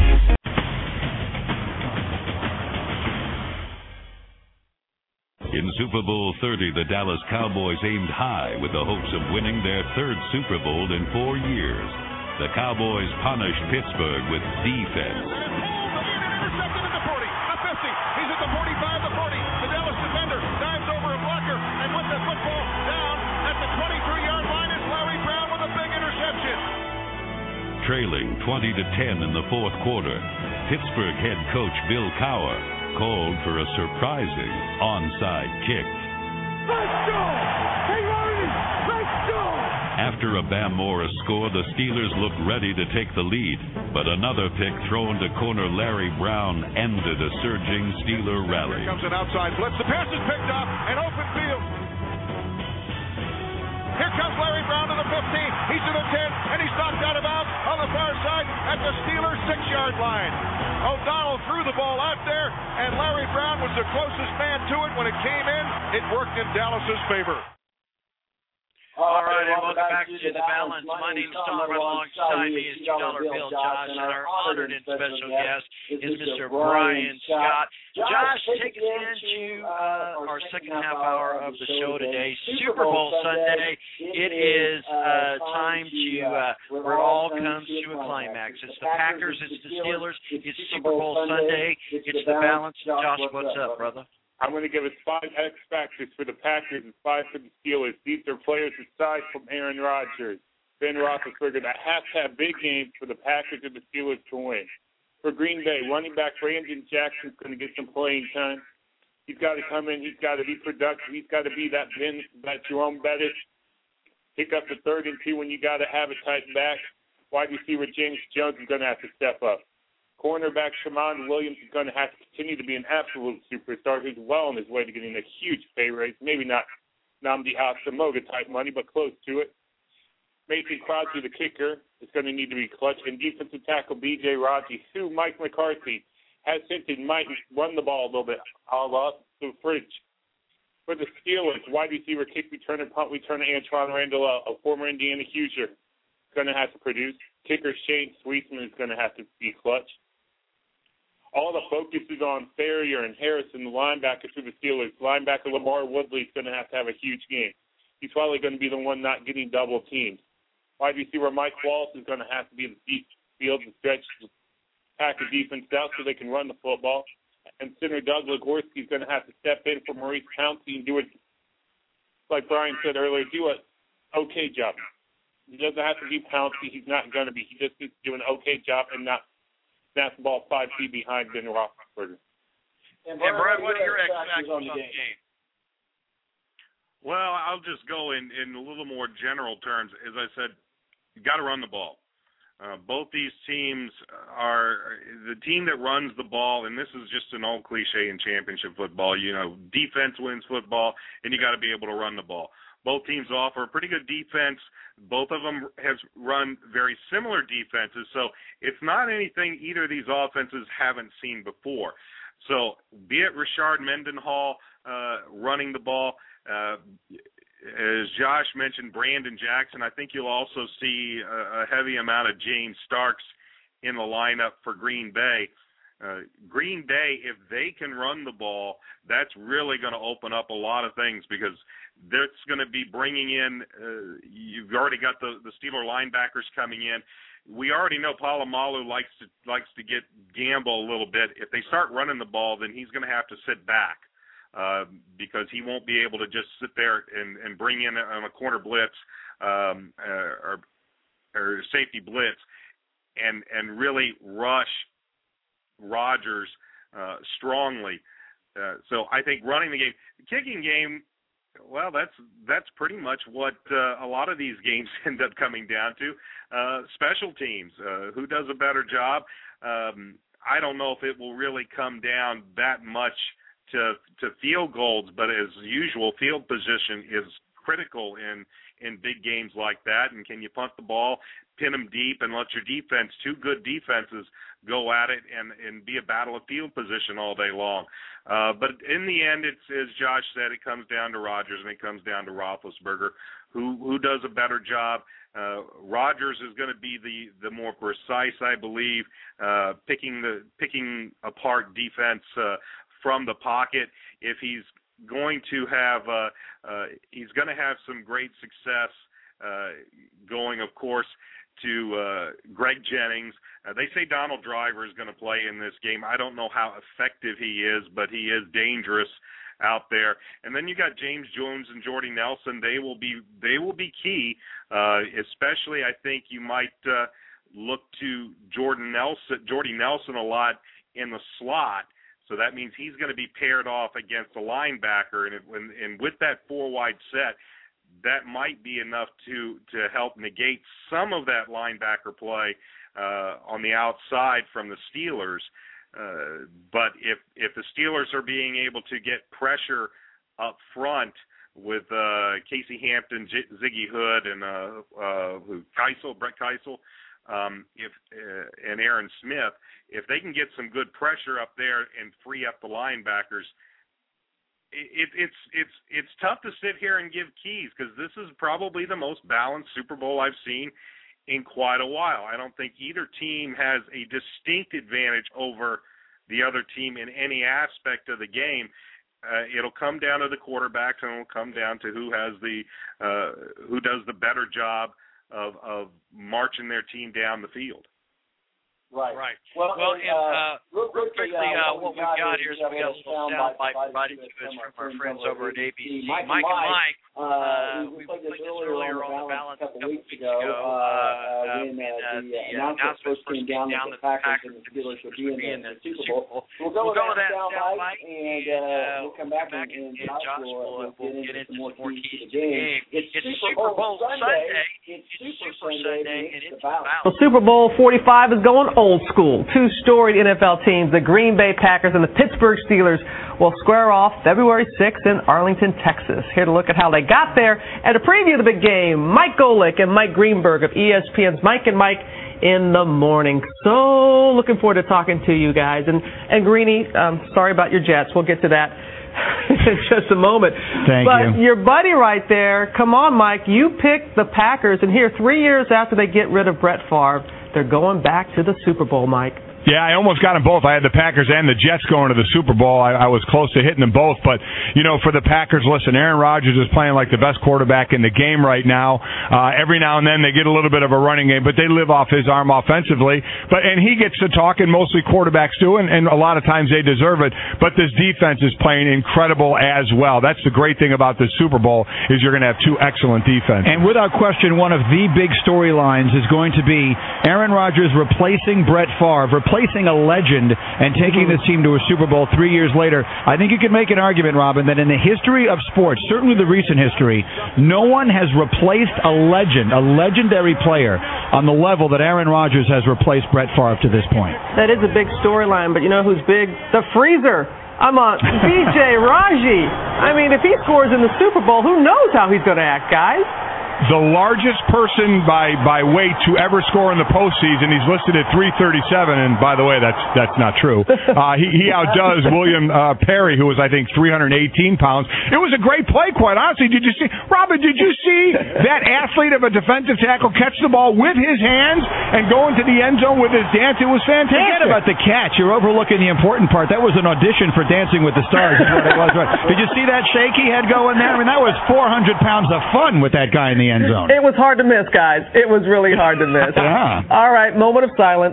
In Super Bowl 30, the Dallas Cowboys aimed high with the hopes of winning their third Super Bowl in 4 years. The Cowboys punished Pittsburgh with defense. Intercepted at the 40, the 50. He's at the 45, the 40. The Dallas defender dives over a blocker, and with the football down at the 23-yard line is Larry Brown with a big interception. Trailing 20-10 in the fourth quarter, Pittsburgh head coach Bill Cowher called for a surprising onside kick. Let's go! Hey, Marty! Let's go! After a Bam Morris score, the Steelers looked ready to take the lead, but another pick thrown to corner Larry Brown ended a surging Steeler rally. Here comes an outside blitz. The pass is picked up, an open field. Here comes Larry Brown to the 15. He's to the 10, and he's knocked out of bounds on the far side at the Steelers' 6-yard line. O'Donnell threw the ball out there, and Larry Brown was the closest man to it. When it came in, it worked in Dallas's favor. All right, and welcome back to The Balance. My name is Tom. Right alongside me is $2 Bill Josh, and our honored and special guest is Mr. Brian Scott. Josh, take us into our second half hour of the show today. Super Bowl Sunday. It is time to where it all comes to a climax. It's the Packers, it's the Steelers, it's Super Bowl Sunday, it's The Balance. Josh, what's up, brother? I'm going to give us 5 X factors for the Packers and 5 for the Steelers. These are players aside from Aaron Rodgers, Ben Roethlisberger, that have to have big games for the Packers and the Steelers to win. For Green Bay, running back Brandon Jackson's going to get some playing time. He's got to come in. He's got to be productive. He's got to be that Jerome Bettis. Pick up the 3rd and 2 when you got to have a tight back. Wide receiver James Jones is going to have to step up. Cornerback Shamon Williams is going to have to continue to be an absolute superstar who's well on his way to getting a huge pay raise. Maybe not Nnamdi Asomugha type money, but close to it. Mason Crosby, the kicker, is going to need to be clutch. And defensive tackle B.J. Raji, who Mike McCarthy has hinted might run the ball a little bit, a la the fridge. For the Steelers, wide receiver, kick returner, punt returner, Antoine Randall, a former Indiana Hoosier, is going to have to produce. Kicker Shane Sweetman is going to have to be clutch. All the focus is on Ferrier and Harrison, the linebackers for the Steelers. Linebacker Lamar Woodley is going to have a huge game. He's probably going to be the one not getting double teamed. Wide receiver Mike Wallace is going to have to be in the deep field and stretch the Packer defense out so they can run the football. And center Doug Legorski is going to have to step in for Maurice Pouncey and do it, like Brian said earlier, do an okay job. He doesn't have to be Pouncey. He's not going to be. He just needs to do an okay job and not snap the ball 5 feet behind Ben Roethlisberger. And Brian, what are your X factors on the game? Well, I'll just go in a little more general terms. As I said, you got to run the ball. Both these teams are the team that runs the ball, and this is just an old cliche in championship football. You know, defense wins football, and you got to be able to run the ball. Both teams offer a pretty good defense. Both of them have run very similar defenses, so it's not anything either of these offenses haven't seen before. So be it Rashard Mendenhall running the ball, as Josh mentioned, Brandon Jackson, I think you'll also see a heavy amount of James Starks in the lineup for Green Bay. Green Bay, if they can run the ball, that's really going to open up a lot of things because that's going to be bringing in you've already got the Steeler linebackers coming in. We already know Polamalu likes to get gamble a little bit. If they start running the ball, then he's going to have to sit back because he won't be able to just sit there and bring in a corner blitz or safety blitz and really rush Rodgers strongly. So I think running the game, kicking game, well, that's pretty much what a lot of these games end up coming down to. Special teams, who does a better job? I don't know if it will really come down that much to field goals, but as usual, field position is critical in big games like that. And can you punt the ball, pin them deep, and let your defense, two good defenses, go at it and be a battle of field position all day long. But in the end, it's, as Josh said, it comes down to Rodgers and it comes down to Roethlisberger. Who does a better job? Rodgers is going to be the more precise, I believe, picking apart defense from the pocket. If he's going to have some great success going, of course, to Greg Jennings. They say Donald Driver is going to play in this game. I don't know how effective he is, but he is dangerous out there. And then you got James Jones and Jordy Nelson. They will be key, especially I think you might look to Jordy Nelson a lot in the slot. So that means he's going to be paired off against a linebacker, and with that four-wide set, that might be enough to help negate some of that linebacker play on the outside from the Steelers. But if the Steelers are being able to get pressure up front with Casey Hampton, Ziggy Hood, and Brett Keisel, and Aaron Smith, if they can get some good pressure up there and free up the linebackers, it's tough to sit here and give keys, because this is probably the most balanced Super Bowl I've seen in quite a while. I don't think either team has a distinct advantage over the other team in any aspect of the game. It'll come down to the quarterbacks, and it'll come down to who does the better job of marching their team down the field. Right. Well, real quickly, what we've got here is we got a little sound bite provided to us from our friends over at ABC. Mike and Mike, we played this earlier on the balance a couple weeks ago when the announcement first came down that the Packers and the Steelers would be in the Super Bowl. We'll go to that sound bite, and we'll come back and Josh will get into some more keys to the game. It's Super Bowl Sunday. It's Super Sunday, and it's about. The Super Bowl 45 is going old school. Two storied NFL teams, the Green Bay Packers and the Pittsburgh Steelers, will square off February 6th in Arlington, Texas. Here to look at how they got there and to preview the big game, Mike Golic and Mike Greenberg of ESPN's Mike and Mike in the Morning. So looking forward to talking to you guys. And Greeny, sorry about your Jets. We'll get to that in just a moment. Thank you. But your buddy right there, come on, Mike, you picked the Packers, and here 3 years after they get rid of Brett Favre, they're going back to the Super Bowl, Mike. Yeah, I almost got them both. I had the Packers and the Jets going to the Super Bowl. I was close to hitting them both. But, for the Packers, listen, Aaron Rodgers is playing like the best quarterback in the game right now. Every now and then they get a little bit of a running game, but they live off his arm offensively. And he gets to talk, and mostly quarterbacks do, and a lot of times they deserve it. But this defense is playing incredible as well. That's the great thing about the Super Bowl, is you're going to have two excellent defenses. And without question, one of the big storylines is going to be Aaron Rodgers replacing Brett Favre, replacing a legend and taking this team to a Super Bowl 3 years later. I think you could make an argument, Robin, that in the history of sports, certainly the recent history, no one has replaced a legend, a legendary player, on the level that Aaron Rodgers has replaced Brett Favre to this point. That is a big storyline, but you know who's big? The freezer. I'm on B.J. Raji. I mean, if he scores in the Super Bowl, who knows how he's going to act, guys? The largest person by weight to ever score in the postseason. He's listed at 337, and by the way, that's not true. He outdoes William Perry, who was, I think, 318 pounds. It was a great play, quite honestly. Did you see, Robin, did you see that athlete of a defensive tackle catch the ball with his hands and go into the end zone with his dance? It was fantastic. Forget about the catch. You're overlooking the important part. That was an audition for Dancing with the Stars. Is what it was. Did you see that shake he had going there? I mean, that was 400 pounds of fun with that guy in the end zone. It was hard to miss, guys. It was really hard to miss. Yeah. All right, moment of silence.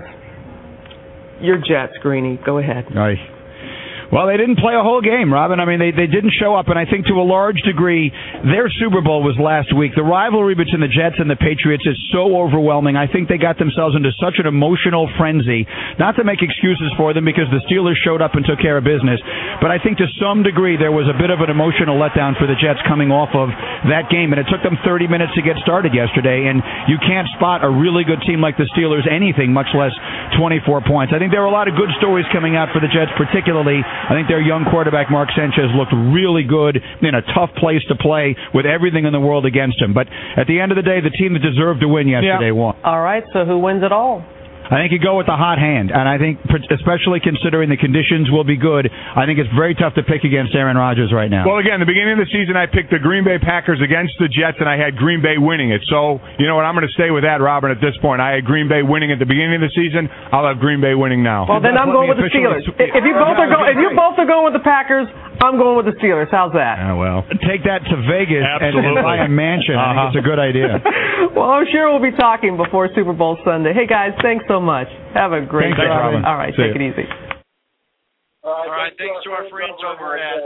Your Jets, Greeny. Go ahead. Nice. Well, they didn't play a whole game, Robin. I mean, they didn't show up, and I think to a large degree, their Super Bowl was last week. The rivalry between the Jets and the Patriots is so overwhelming. I think they got themselves into such an emotional frenzy. Not to make excuses for them, because the Steelers showed up and took care of business, but I think to some degree there was a bit of an emotional letdown for the Jets coming off of that game, and it took them 30 minutes to get started yesterday, and you can't spot a really good team like the Steelers anything, much less 24 points. I think there were a lot of good stories coming out for the Jets, particularly I think their young quarterback, Mark Sanchez, looked really good in a tough place to play with everything in the world against him. But at the end of the day, the team that deserved to win yesterday won. All right, so who wins it all? I think you go with the hot hand, and I think, especially considering the conditions will be good, I think it's very tough to pick against Aaron Rodgers right now. Well, again, the beginning of the season, I picked the Green Bay Packers against the Jets, and I had Green Bay winning it. So, you know what, I'm going to stay with that, Robin, at this point. I had Green Bay winning at the beginning of the season. I'll have Green Bay winning now. Well, then I'm going with the Steelers. If you both are going with the Packers, I'm going with the Steelers. How's that? Well, take that to Vegas and buy a mansion. I think it's a good idea. Well, I'm sure we'll be talking before Super Bowl Sunday. Hey, guys, thanks so much. Have a great day. All right, take it easy. All right, thanks to our friends over at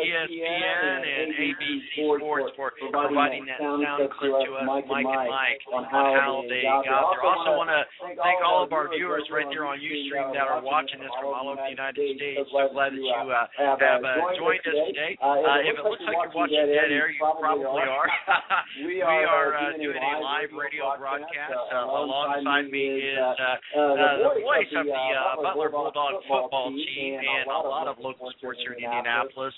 ESPN and ABC Sports for providing that sound clip to us, Mike and Mike, on how they got there. Also want to thank all of our viewers right there on Ustream that are watching this from all over the United States. So glad that you have joined us today. If it looks like you're watching dead air, you probably are. We are doing a live radio broadcast. Alongside me is the voice of the Butler Bulldog football team and a lot of local sports here in Indianapolis.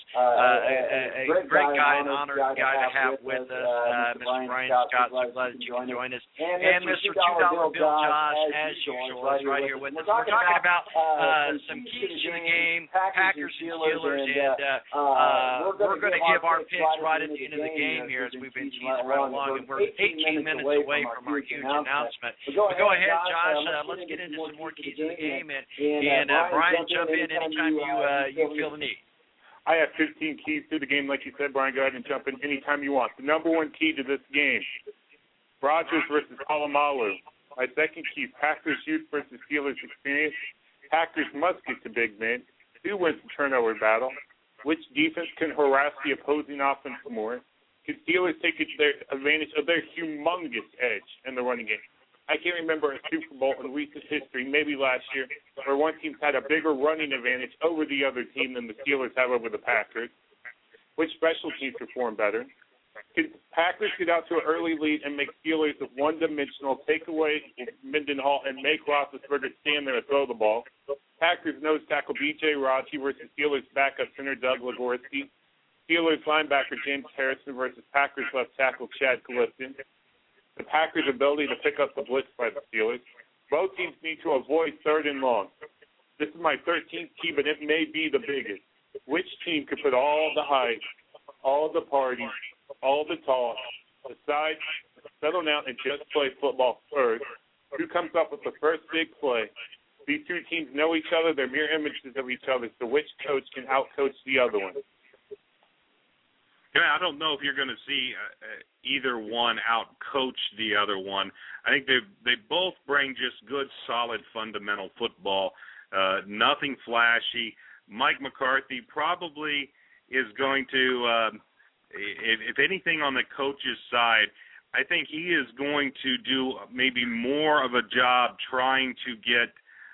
A great guy, an honored guy to have with us, Mr. Brian Scott. So glad that you can join us. And Mr. $2 Bill Josh, as usual, is right here with us. We're talking about some keys to the game, Packers and Steelers, and we're going to give our picks right at the end of the game here as we've been teasing right along. And we're 18 minutes away from our huge announcement. But go ahead, Josh. Let's get into some more keys to the game. And Brian, jump in anytime you feel the need. I have 15 keys to the game, like you said, Brian. Go ahead and jump in anytime you want. The number one key to this game, Rodgers versus Polamalu. My second key, Packers youth versus Steelers experience. Packers must get to big men. Who wins the turnover battle? Which defense can harass the opposing offense more? Can Steelers take advantage of their humongous edge in the running game? I can't remember a Super Bowl in recent history, maybe last year, where one team's had a bigger running advantage over the other team than the Steelers have over the Packers. Which special teams perform better? Can Packers get out to an early lead and make Steelers one-dimensional, take away Mendenhall, and make Roethlisberger stand there and throw the ball? Packers nose tackle B.J. Raji versus Steelers backup center Doug Legorski. Steelers linebacker James Harrison versus Packers left tackle Chad Clifton. The Packers' ability to pick up the blitz by the Steelers. Both teams need to avoid third and long. This is my 13th key, but it may be the biggest. Which team could put all the hype, all the parties, all the talk aside, settle down, and just play football first? Who comes up with the first big play? These two teams know each other. They're mirror images of each other, so which coach can out-coach the other one? Yeah, I don't know if you're going to see either one out-coach the other one. I think they both bring just good, solid, fundamental football. Nothing flashy. Mike McCarthy probably is going to, if anything on the coach's side, I think he is going to do maybe more of a job trying to get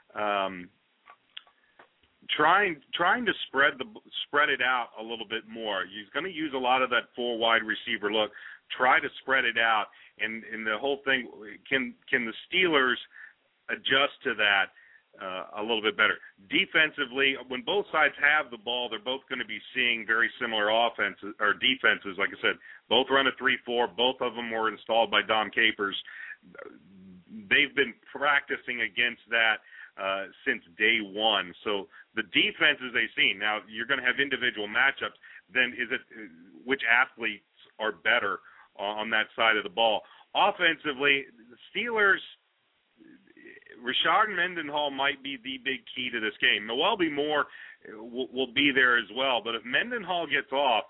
trying to spread it out a little bit more. He's going to use a lot of that full wide receiver look. Try to spread it out, and the whole thing. Can the Steelers adjust to that a little bit better defensively? When both sides have the ball, they're both going to be seeing very similar offenses or defenses. Like I said, both run a 3-4. Both of them were installed by Dom Capers. They've been practicing against that since day one. So the defenses they've seen. Now, you're going to have individual matchups. Then is it which athletes are better on that side of the ball? Offensively, the Steelers, Rashard Mendenhall might be the big key to this game. Noelby Moore will be there as well. But if Mendenhall gets off,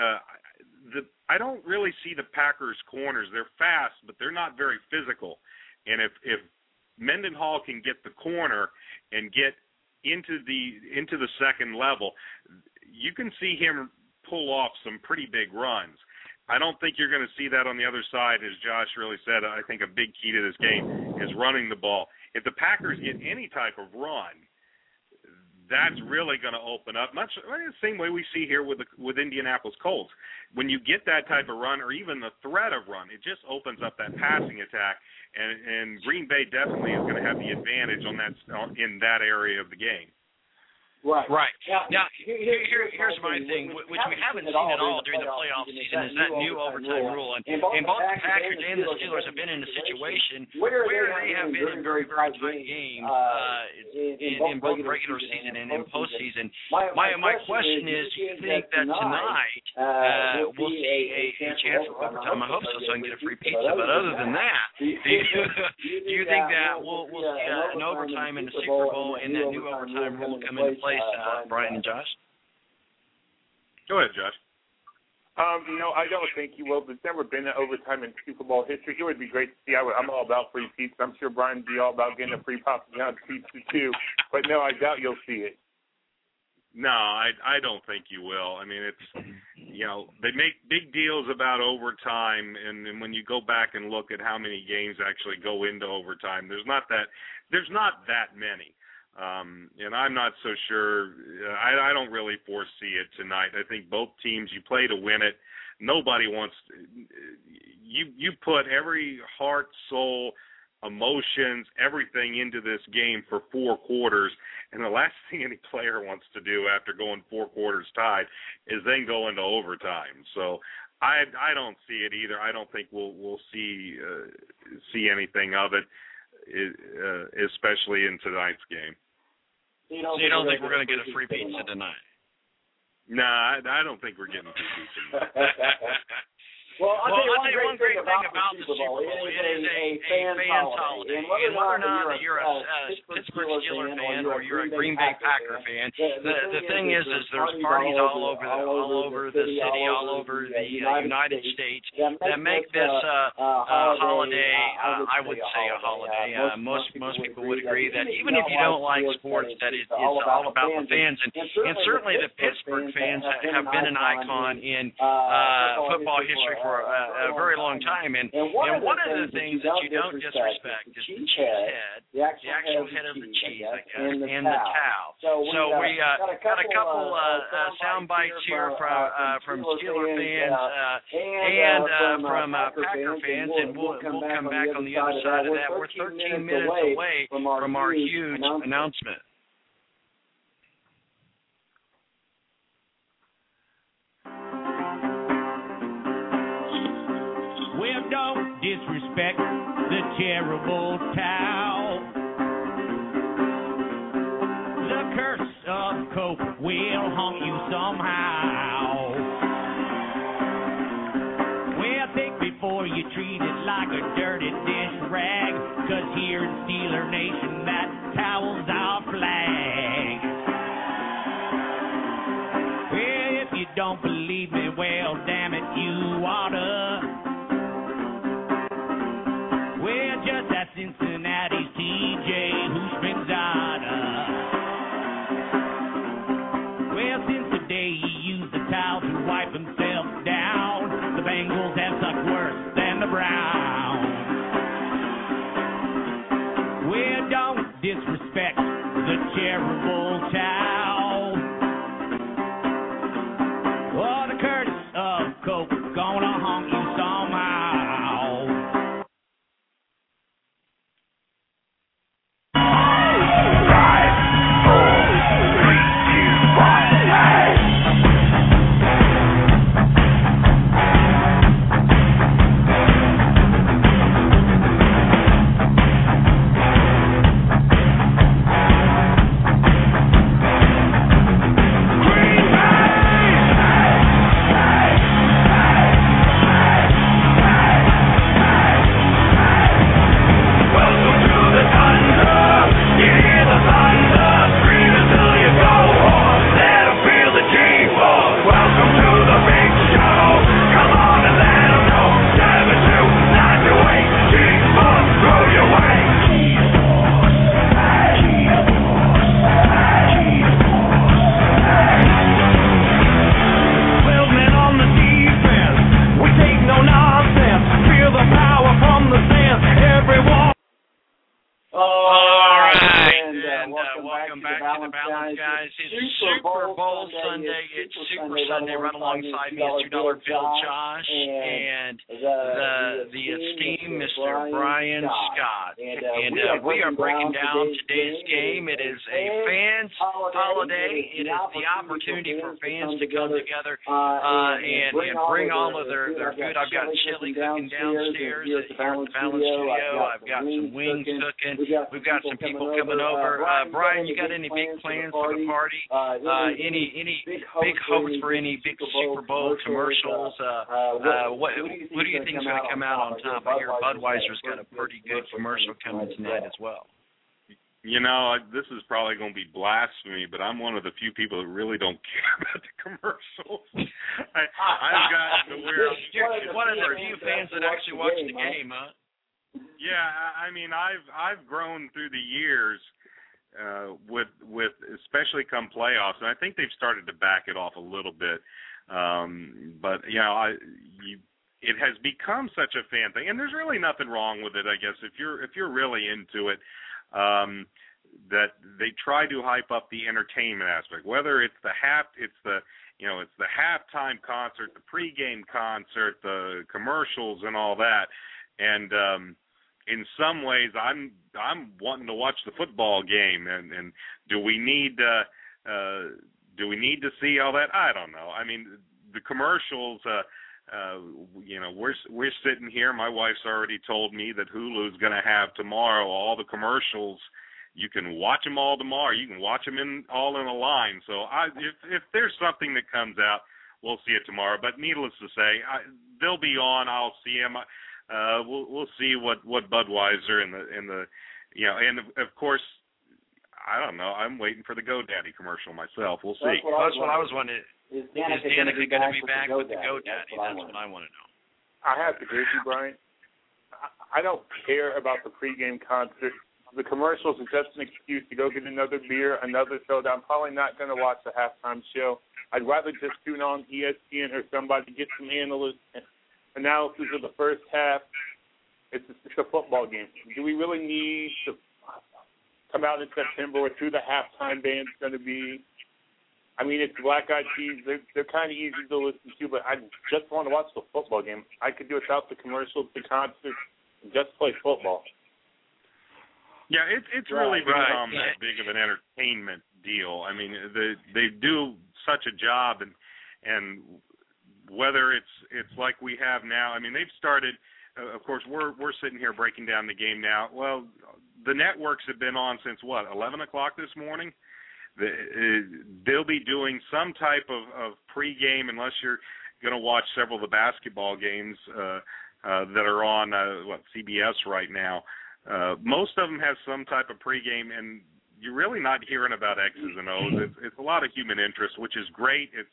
I don't really see the Packers' corners. They're fast, but they're not very physical. And if Mendenhall can get the corner and get into the second level, you can see him pull off some pretty big runs. I don't think you're going to see that on the other side, as Josh really said. I think a big key to this game is running the ball. If the Packers get any type of run, that's really going to open up. Much the same way we see here with Indianapolis Colts. When you get that type of run, or even the threat of run, it just opens up that passing attack. And Green Bay definitely is going to have the advantage on that in that area of the game. Right. Now here's my thing, which we haven't seen at all during the playoff season, is that new overtime rule. And both the Packers and the Steelers have been in a situation where they have been in very, very tight games in both regular season and in postseason. My question is, do you think that tonight we'll see a chance for overtime? I hope so I can get a free pizza. But other than that, do you think that we'll see an overtime in the Super Bowl and that new overtime rule come into place, Brian and Josh? Go ahead, Josh. No, I don't think you will. There's never been an overtime in Super Bowl history. It would be great to see. I'm all about free pizza. I'm sure Brian would be all about getting a free Papa John's pizza too. But no, I doubt you'll see it. No, I don't think you will. I mean, it's, they make big deals about overtime, and when you go back and look at how many games actually go into overtime, there's not that many. And I'm not so sure. I don't really foresee it tonight. I think both teams, you play to win it. Nobody wants you put every heart, soul, emotions, everything into this game for 4 quarters, and the last thing any player wants to do after going 4 quarters tied is then go into overtime. So I don't see it either. I don't think we'll see anything of it, especially in tonight's game. So you don't think we're going to get a free pizza tonight? Nah, I don't think we're getting free pizza tonight. Well, I'll tell you one great thing about the Super Bowl. It is a fan holiday. And whether or not you're a Pittsburgh Steelers fan or you're a Green Bay Packer fan, the thing is there's parties all over the city, all over the United States that make this holiday, I would say a holiday. Most people would agree that even if you don't like sports, that it's all about the fans. And certainly the Pittsburgh fans have been an icon in football history for a very long time, and one of the things that you don't disrespect is the cheese head, the actual head of the cheese, I guess, and the towel. So we got a couple sound bites here from Steeler fans and from Packer fans, and we'll come back on the other side of that. We're 13 minutes away from our huge announcement. Well, don't disrespect the terrible towel. The curse of Coke will haunt you somehow. Well, think before you treat it like a dirty dish rag, 'cause here in Steeler Nation, that towel's our flag. Well, if you don't believe me, well, damn it, you oughta. Well, just ask Cincinnati's TJ Houshmandzadeh. Well, since the day he used the towel to wipe himself down, the Bengals have sucked worse than the Browns. Well, don't disrespect the terrible towel. Oh, the curse of Coke gonna haunt you somehow. it's Super Sunday. Run alongside me is $2 Bill Josh and the esteemed Mr. Brian Scott. And we are breaking down today's game. It is a fans' holiday. It is the opportunity for fans to come together and bring all of their food. I've got chili cooking downstairs here at the Balance Studio. I've got some wings cooking. We've got some people coming over. Brian, you got any big plans for the party? Any big hopes for any big Super Bowl commercials? What do you think is going to come out on top? I hear Budweiser's got a pretty good commercial coming tonight as well. You know, this is probably going to be blasphemy, but I'm one of the few people that really don't care about the commercials. I've got to wear. You're one of the few fans that actually watch the game, huh? Yeah, I mean, I've grown through the years with especially come playoffs, and I think they've started to back it off a little bit. But you know, it has become such a fan thing, and there's really nothing wrong with it, I guess, if you're really into it. That they try to hype up the entertainment aspect, whether it's the halftime concert, the pregame concert, the commercials, and all that. And in some ways, I'm wanting to watch the football game. And do we need to see all that? I don't know. I mean, the commercials. You know, we're sitting here. My wife's already told me that Hulu's going to have tomorrow all the commercials. You can watch them all tomorrow. You can watch them all in a line. So if there's something that comes out, we'll see it tomorrow. But needless to say, they'll be on. I'll see them. We'll see what Budweiser and the you know, and of course, I don't know. I'm waiting for the GoDaddy commercial myself. We'll see. That's what I was wondering. Is Danica going to be back with the GoDaddy? That's what I want to know. I have to agree with you, Brian. I don't care about the pregame concert. The commercials are just an excuse to go get another beer, another soda. I'm probably not going to watch the halftime show. I'd rather just tune on ESPN or somebody, get some analysis of the first half. It's a football game. Do we really need to come out in September with who the halftime band's going to be? I mean, it's Black Eyed Peas. They're kind of easy to listen to, but I just want to watch the football game. I could do without the commercials, the concerts, and just play football. Yeah, it's really become that big of an entertainment deal. I mean, they do such a job, and whether it's like we have now. I mean, they've started. Of course, we're sitting here breaking down the game now. Well, the networks have been on since 11 o'clock this morning. They'll be doing some type of pregame, unless you're going to watch several of the basketball games that are on CBS right now. Most of them have some type of pregame, and you're really not hearing about X's and O's. It's a lot of human interest, which is great. It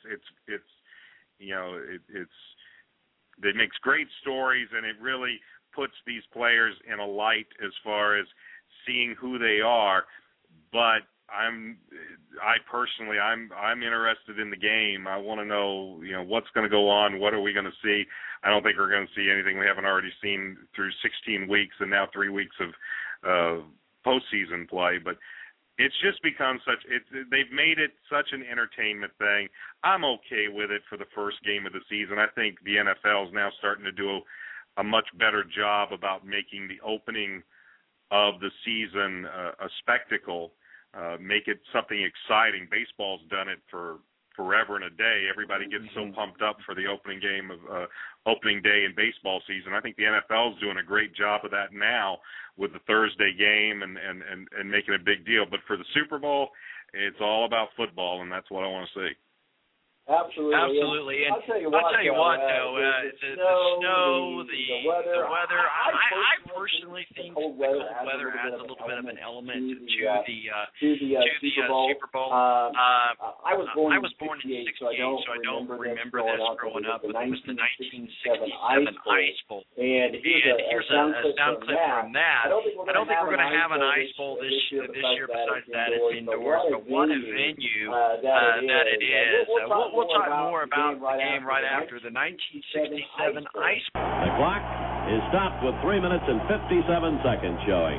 makes great stories, and it really puts these players in a light as far as seeing who they are. But I'm interested in the game. I want to know, what's going to go on. What are we going to see? I don't think we're going to see anything we haven't already seen through 16 weeks and now 3 weeks of postseason play. But it's just become they've made it such an entertainment thing. I'm okay with it for the first game of the season. I think the NFL is now starting to do a much better job about making the opening of the season a spectacle. Make it something exciting. Baseball's done it for forever and a day. Everybody gets so pumped up for the opening game of opening day in baseball season. I think the NFL is doing a great job of that now with the Thursday game and making a big deal. But for the Super Bowl, it's all about football, and that's what I want to see. Absolutely. And I'll tell you what, though, the snow, the weather. I personally think the cold weather adds a little bit of an element to the Super Bowl. I was born in 68, so I don't remember this growing up, but it was the 1967 Ice Bowl. And here's a sound clip from that. I don't think we're going to have an Ice Bowl this year. Besides that, it's indoors, but what a venue that it is. We'll talk more about the game right after the 1967 Ice Bowl. The clock is stopped with 3 minutes and 57 seconds showing.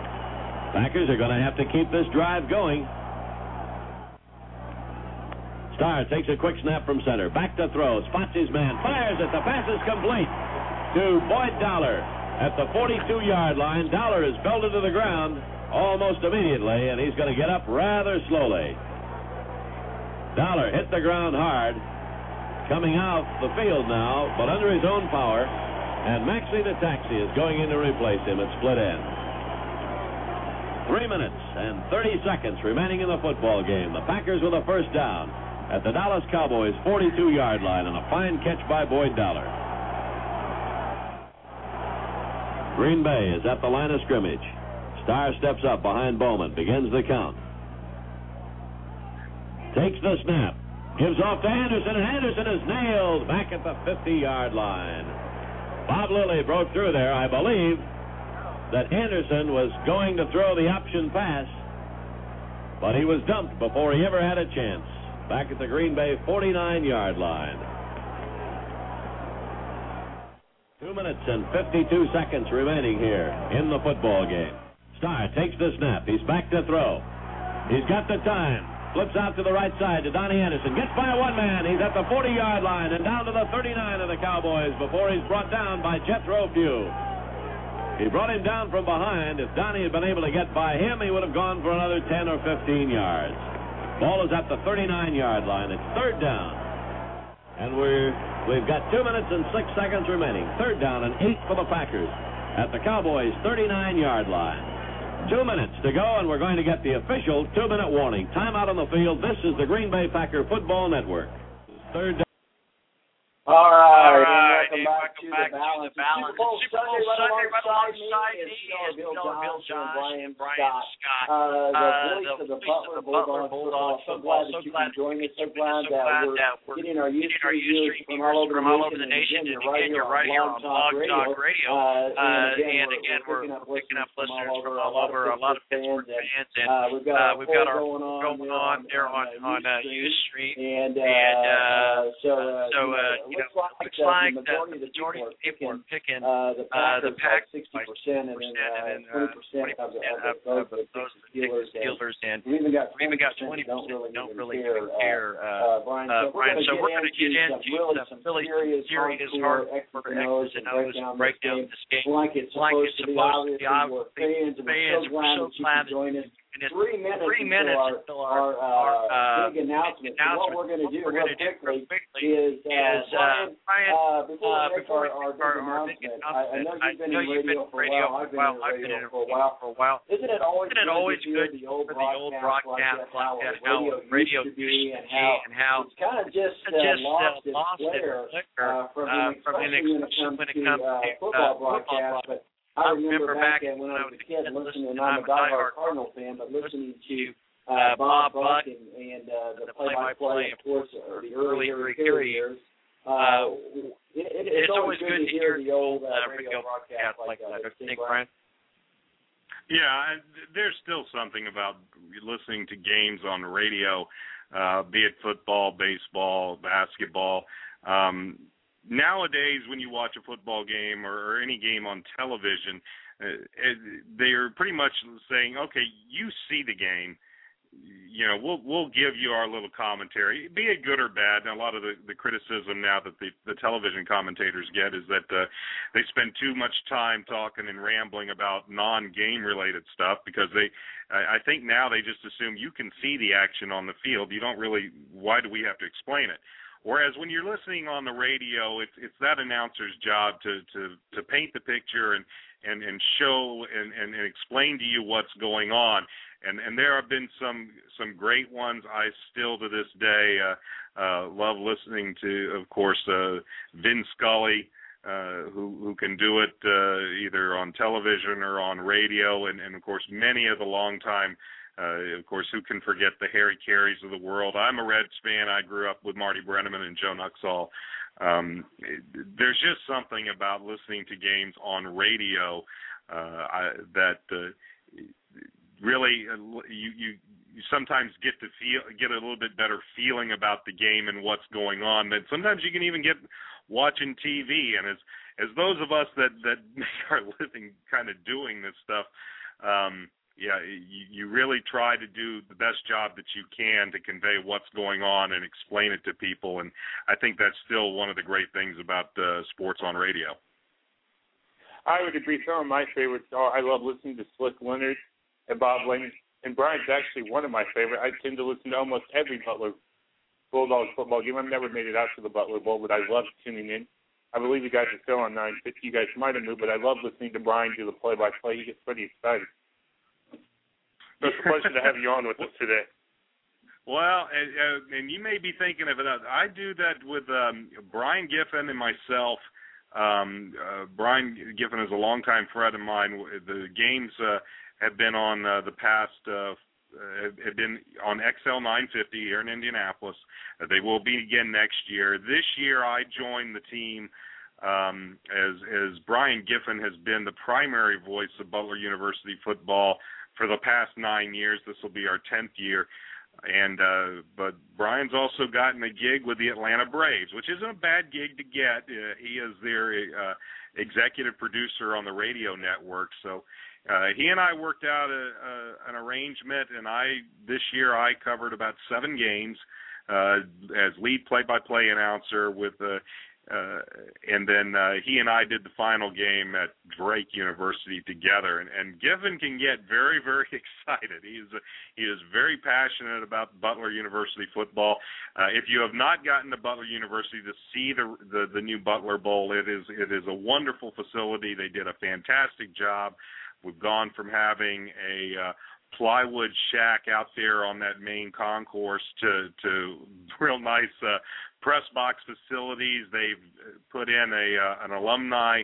Packers are going to have to keep this drive going. Starr takes a quick snap from center. Back to throw. Spots his man. Fires it. The pass is complete to Boyd Dowler at the 42-yard line. Dowler is belted to the ground almost immediately, and he's going to get up rather slowly. Dowler hit the ground hard, coming out the field now, but under his own power, and Maxie the Taxi is going in to replace him at split end. 3 minutes and 30 seconds remaining in the football game. The Packers with a first down at the Dallas Cowboys' 42-yard line, and a fine catch by Boyd Dowler. Green Bay is at the line of scrimmage. Starr steps up behind Bowman, begins the count. Takes the snap, gives off to Anderson, and Anderson is nailed back at the 50-yard line. Bob Lilly broke through there. I believe that Anderson was going to throw the option pass, but he was dumped before he ever had a chance. Back at the Green Bay 49-yard line. 2 minutes and 52 seconds remaining here in the football game. Starr takes the snap. He's back to throw. He's got the time. Flips out to the right side to Donnie Anderson. Gets by one man. He's at the 40-yard line and down to the 39 of the Cowboys before he's brought down by Jethro Pugh. He brought him down from behind. If Donnie had been able to get by him, he would have gone for another 10 or 15 yards. Ball is at the 39-yard line. It's third down. And we've got 2 minutes and 6 seconds remaining. Third down and 8 for the Packers at the Cowboys' 39-yard line. 2 minutes to go, and we're going to get the official 2-minute warning. Timeout on the field. This is the Green Bay Packer Football Network. Third down. All right. Welcome back to the balance. Super Bowl Sunday, right alongside me is Bill Johnson and Brian Scott. The voice of the Butler Bulldogs football. So glad you can join us. So glad that we're getting our Ustream viewers from all over the nation. And again, you're right here on Blog Talk Radio. And again, we're picking up listeners from all over, a lot of Pittsburgh fans. And we've got our going on there on Ustream. And looks like the majority of people are picking the Packers 60%, and then 20% of those Steelers, and we even got 20% don't really care. Brian, so we're going to get into some really serious hard X's and O's and break down this game like it's supposed to be. Obviously, fans, we're so glad that you can. And it's 3 minutes until our big announcement. What we're going to do real quickly is Brian, before our big announcement, I know you've been in radio for a while. I've been in it for a while. Isn't it always good for the old broadcast like that, how radio used to be and how it's kind of just lost its flair from especially when it comes to football broadcasts. But I remember back when I was a kid listening, and I'm a diehard Cardinal fan, but listening to Bob Buck and the play-by-play, of course, the early years. It's always good to hear the old radio broadcast like that. Don't you think, Brian? Yeah, there's still something about listening to games on the radio, be it football, baseball, basketball. Nowadays, when you watch a football game or any game on television, they're pretty much saying, "Okay, you see the game. You know, we'll give you our little commentary, be it good or bad." And a lot of the criticism now that the television commentators get is that they spend too much time talking and rambling about non-game related stuff because I think now they just assume you can see the action on the field. You don't really. Why do we have to explain it? Whereas when you're listening on the radio, it's that announcer's job to paint the picture and show and explain to you what's going on. And there have been some great ones. I still to this day love listening to, of course, Vin Scully, who can do it either on television or on radio, and of course many of the longtime. Of course, who can forget the Harry Careys of the world? I'm a Reds fan. I grew up with Marty Brennaman and Joe Nuxhall. There's just something about listening to games on radio that really you sometimes get a little bit better feeling about the game and what's going on. That sometimes you can even get watching TV. And as those of us that make our living kind of doing this stuff. you really try to do the best job that you can to convey what's going on and explain it to people. And I think that's still one of the great things about sports on radio. I would agree. Some of my favorites are, I love listening to Slick Leonard and Bob Lane. And Brian's actually one of my favorites. I tend to listen to almost every Butler Bulldogs football game. I've never made it out to the Butler Bowl, but I love tuning in. I believe you guys are still on 950. You guys might have moved, but I love listening to Brian do the play-by-play. He gets pretty excited. So it's a pleasure to have you on with us today. Well, and you may be thinking of it. I do that with Brian Giffen and myself. Brian Giffen is a longtime friend of mine. The games have been on the past, have been on XL 950 here in Indianapolis. They will be again next year. This year I joined the team as Brian Giffen has been the primary voice of Butler University football for the past 9 years. This will be our 10th year. And but Brian's also gotten a gig with the Atlanta Braves, which isn't a bad gig to get. He is their executive producer on the radio network. So he and I worked out an arrangement, and this year I covered about 7 games as lead play-by-play announcer with and then he and I did the final game at Drake University together. And Giffen can get very, very excited. He is very passionate about Butler University football. If you have not gotten to Butler University to see the new Butler Bowl, it is a wonderful facility. They did a fantastic job. We've gone from having a plywood shack out there on that main concourse to real nice press box facilities. They've put in an alumni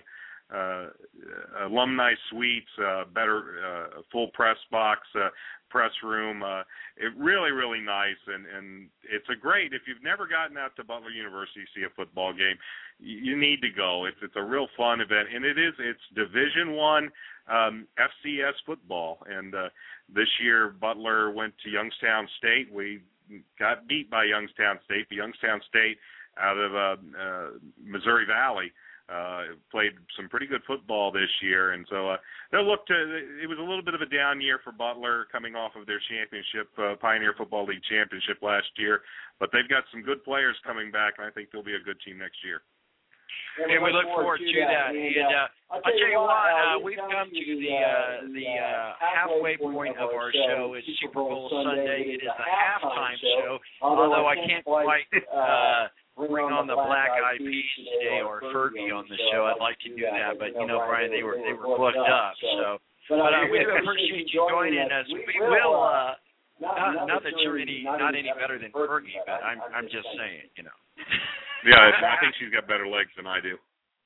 suites, better full press box, press room. It really, really nice, and it's a great. If you've never gotten out to Butler University to see a football game, you need to go. It's a real fun event, and it's Division I FCS football, and this year Butler went to Youngstown State. We got beat by Youngstown State. The Youngstown State out of Missouri Valley played some pretty good football this year, and so they'll look to. It was a little bit of a down year for Butler coming off of their championship, Pioneer Football League championship last year, but they've got some good players coming back, and I think they'll be a good team next year. And we look forward to that. And I'll tell you what, we've come to the halfway point of our show. It's Super Bowl Sunday. It is the halftime show, although I can't quite bring on the Black Eyed Peas today or Fergie on the show. I'd like to do that, but you know, Brian, they were booked up. So, but we do appreciate you joining us. We will. Not that you're not any better than Fergie, but I'm just saying, you know. Yeah, I think she's got better legs than I do.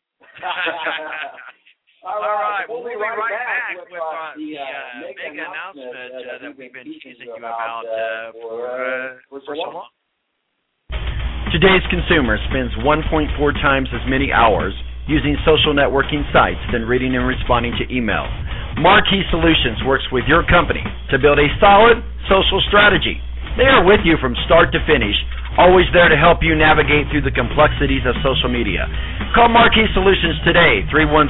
All right, we'll be right back with the big announcement that we've been teasing you about for so long. Today's consumer spends 1.4 times as many hours using social networking sites than reading and responding to email. Marquee Solutions works with your company to build a solid social strategy. They are with you from start to finish, always there to help you navigate through the complexities of social media. Call Marquee Solutions today,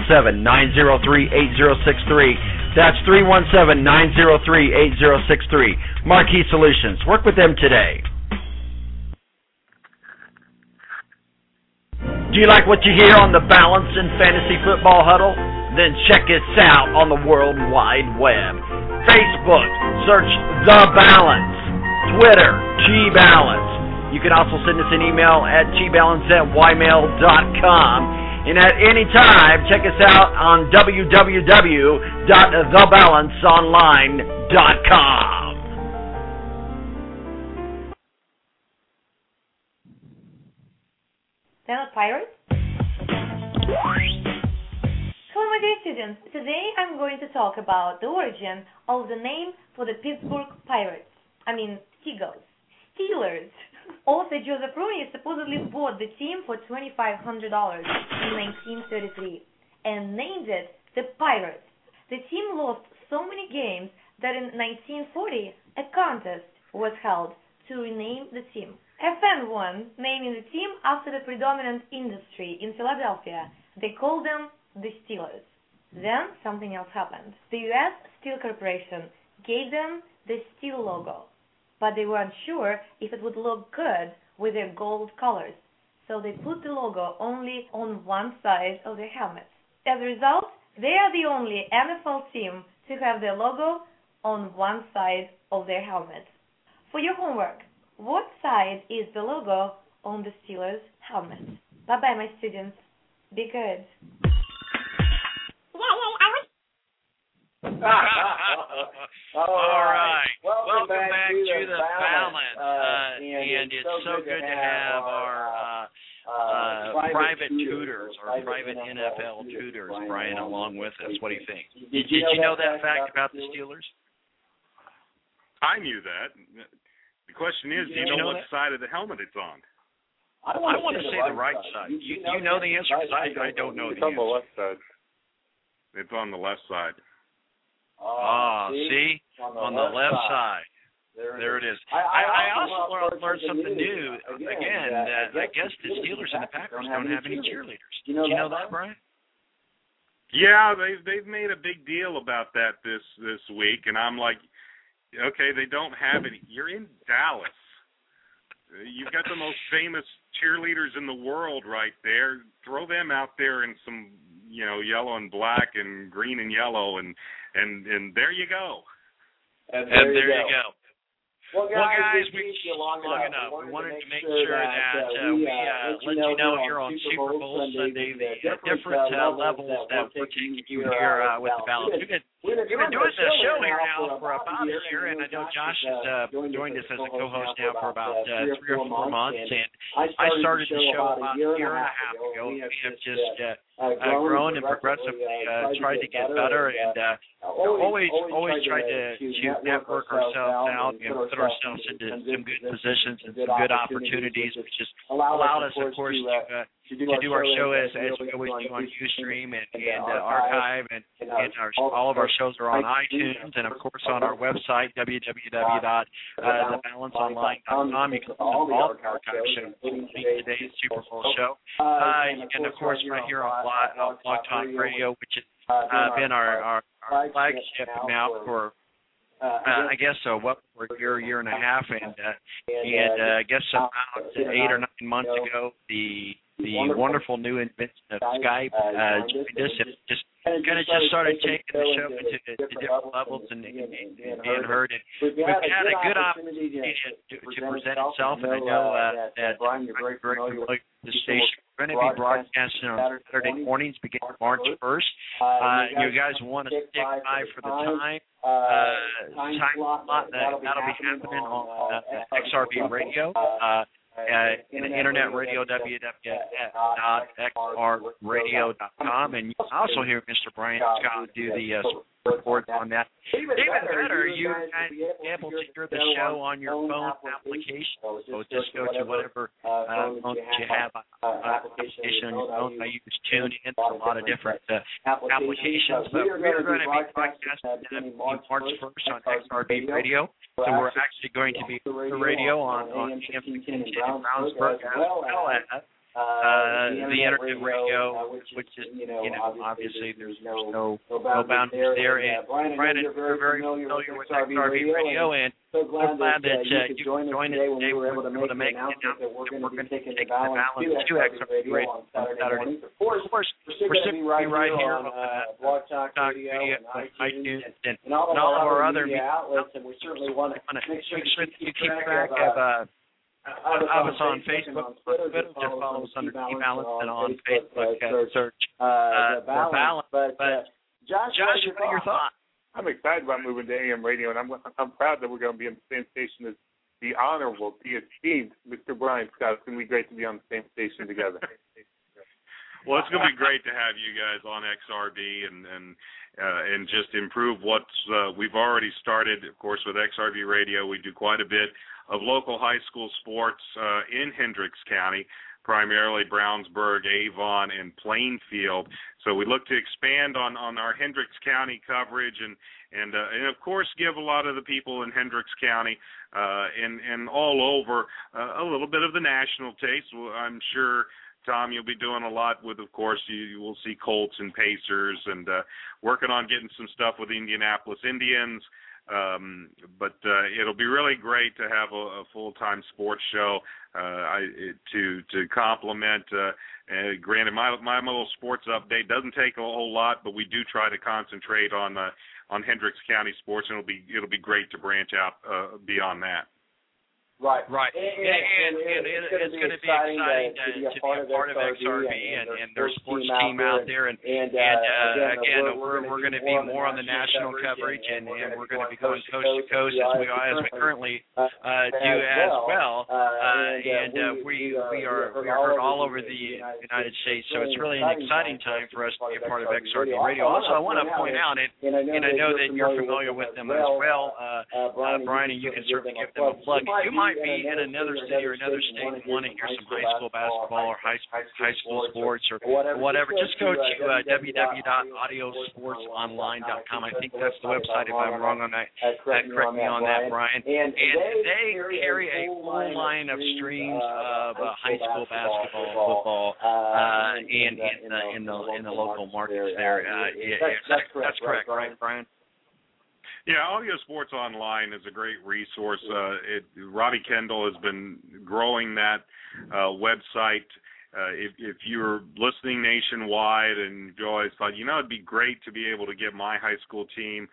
317-903-8063. That's 317-903-8063. Marquee Solutions. Work with them today. Do you like what you hear on The Balance and Fantasy Football Huddle? Then check us out on the World Wide Web. Facebook, search The Balance. Twitter, T-Balance. You can also send us an email at tbalance@ymail.com. And at any time, check us out on www.thebalanceonline.com. Dallas Pirates? Hello, my dear students. Today I'm going to talk about the origin of the name for the Pittsburgh Pirates. Seagulls. Steelers. Author Joseph Rooney supposedly bought the team for $2,500 in 1933 and named it the Pirates. The team lost so many games that in 1940 a contest was held to rename the team. A fan won, naming the team after the predominant industry in Philadelphia. They called them the Steelers. Then something else happened. The U.S. Steel Corporation gave them the Steel logo, but they weren't sure if it would look good with their gold colors, so they put the logo only on one side of their helmets. As a result, they are the only NFL team to have their logo on one side of their helmet. For your homework, what side is the logo on the Steelers' helmet? Bye-bye, my students. Be good. All right. Welcome back to the Balance. And it's so good to have our private tutors, our private NFL tutors, Brian, along with us. What do you think? Did you know that fact about the Steelers? I knew that. The question is, do you know what side of the helmet it's on? I want to say the right side. You know the answer, because I don't know the answer. It's on the left side. It's on the left side. See? On the left side. There it is. I also learned something new. Again, I guess the Steelers and the Packers don't have any cheerleaders. Did you know that, Brian? Yeah, they've made a big deal about that this week, and I'm like, okay, they don't have any. You're in Dallas. You've got the most famous cheerleaders in the world right there. Throw them out there in some, yellow and black and green and yellow, and there you go. And there you go. Well, guys, we long enough. We wanted to make sure that we let you know here on Super Bowl Sunday the different levels that we're taking you here with the Balance. We've been doing the show here now for about a year, and I know Josh has joined us as a co-host now for about 3 or 4 months. And I started the show about a year and a half ago. We have just grown and progressively tried to get better, and always tried to network ourselves out and put ourselves into some good positions and some good opportunities, which just allowed us, of course, to do our show as we always do on Ustream and archive, and all of our shows are on iTunes and, of course, on our website, www.thebalanceonline.com. You can listen to all of our archive shows, including today's Super Bowl show. And, of course, right here on Blog Talk Radio, which has been our flagship now for I guess for a year and a half, and I guess about 8 or 9 months ago, the wonderful new invention of Skype joined us and just started taking the show into different levels and being heard. And we've had a good opportunity to present itself, and I know that Brian, you're very familiar with the station. We're going to be broadcasting on Saturday mornings beginning March 1st. You guys want to stick by for the time slot that'll be happening on XRB Radio. Internet radio, www.xrradio.com, and you can also hear Mr. Brian Scott do the report on that. Even better, you can be able to hear the show on your phone application. So just go to whatever phone that you have, application on your phone. I use TuneIn, a lot of different applications. But we're going to be broadcasting on March 1st on XRB Radio. So we're actually going to be on the radio on AM 1610 in Brownsburg, as well as the internet radio, which is, obviously there's no boundaries there. And Brandon, you're very familiar with XRB Radio, and so glad that you joined us today when we were able to make an announcement that we're going to be taking the Balance to XRB Radio on Saturday morning. Of course, we're still going to be right here on Blog Talk Radio and iTunes and all of our other media outlets, and we certainly want to make sure that you keep track of us on Facebook, Twitter, just follow us under T-Balance, and on Facebook, search The Balance. But Josh, what are your thoughts? I'm excited about moving to AM radio, and I'm proud that we're going to be on the same station as the honorable, the esteemed Mr. Brian Scott. It's going to be great to be on the same station together. Well, it's going to be great to have you guys on XRB and just improve what we've already started. Of course, with XRB Radio, we do quite a bit of local high school sports in Hendricks County, primarily Brownsburg, Avon, and Plainfield. So we look to expand on our Hendricks County coverage and of course give a lot of the people in Hendricks County and all over a little bit of the national taste. I'm sure, Tom, you'll be doing a lot with, of course, you will see Colts and Pacers, and working on getting some stuff with Indianapolis Indians. But it'll be really great to have a full-time sports show to complement. Granted, my little sports update doesn't take a whole lot, but we do try to concentrate on Hendricks County sports, and it'll be great to branch out beyond that. Right. And it's going to be exciting to be a part of XRV and their sports team out there. And again, we're going to be more on the national coverage, and we're going to be going coast to coast as we currently do as well. And we are heard all over the United States. So it's really an exciting time for us to be a part of XRV Radio. Also, I want to point out, and I know that you're familiar with them as well, Brian, and you can certainly give them a plug. You might be in another city or another state and want to hear some high school basketball or high school sports or whatever, just go to www.audiosportsonline.com. I think that's the website. If I'm wrong on that, correct me on that, Brian. And they carry a full line of streams of high school basketball, football, in the local markets there. That's correct, right, Brian? Yeah, Audio Sports Online is a great resource. Robbie Kendall has been growing that website. If you're listening nationwide and you always thought, it'd be great to be able to get my high school team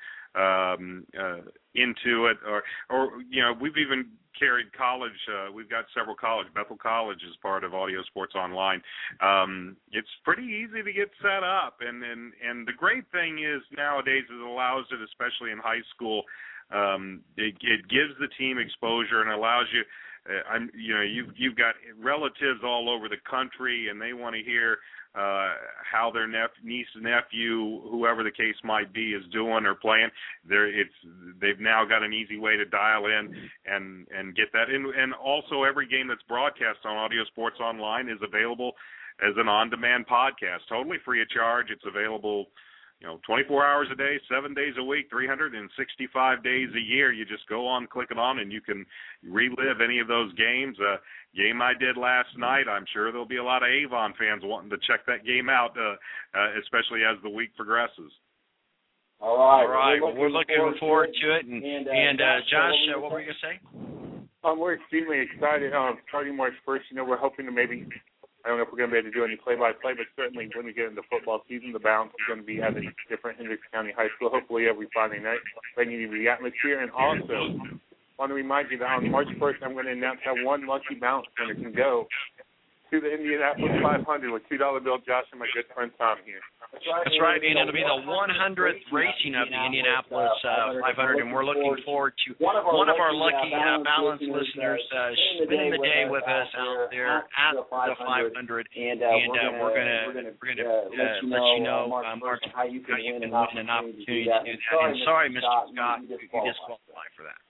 into it, or we've even carried college. We've got several college. Bethel College is part of Audio Sports Online. It's pretty easy to get set up, and the great thing is nowadays it allows it, especially in high school. It gives the team exposure and allows you. You've got relatives all over the country, and they want to hear how their niece, nephew, whoever the case might be, is doing or playing. They've now got an easy way to dial in and get that. And also, every game that's broadcast on Audio Sports Online is available as an on-demand podcast, totally free of charge. It's available 24 hours a day, 7 days a week, 365 days a year. You just go on, click it on, and you can relive any of those games. Game I did last night, I'm sure there'll be a lot of Avon fans wanting to check that game out, especially as the week progresses. All right. Well, we're looking forward to it. And Josh, what were you going to say? We're extremely excited. Starting March 1st, we're hoping to maybe, I don't know if we're going to be able to do any play-by-play, but certainly when we get into football season, the balance is going to be at a different Hendricks County High School, hopefully every Friday night, bringing you the atmosphere. And also, I want to remind you that on March 1st, I'm going to announce how one lucky bounce winner can go to the Indianapolis 500 with $2 bill Josh and my good friend Tom here. That's right, and it'll be the 100th racing of the Indianapolis 500, and we're looking forward to one of our lucky balance listeners spending the day with us out there at the 500, and we're gonna let you know, Mark, how you can win an opportunity to do that. And sorry, Mr. Scott, you disqualify for that.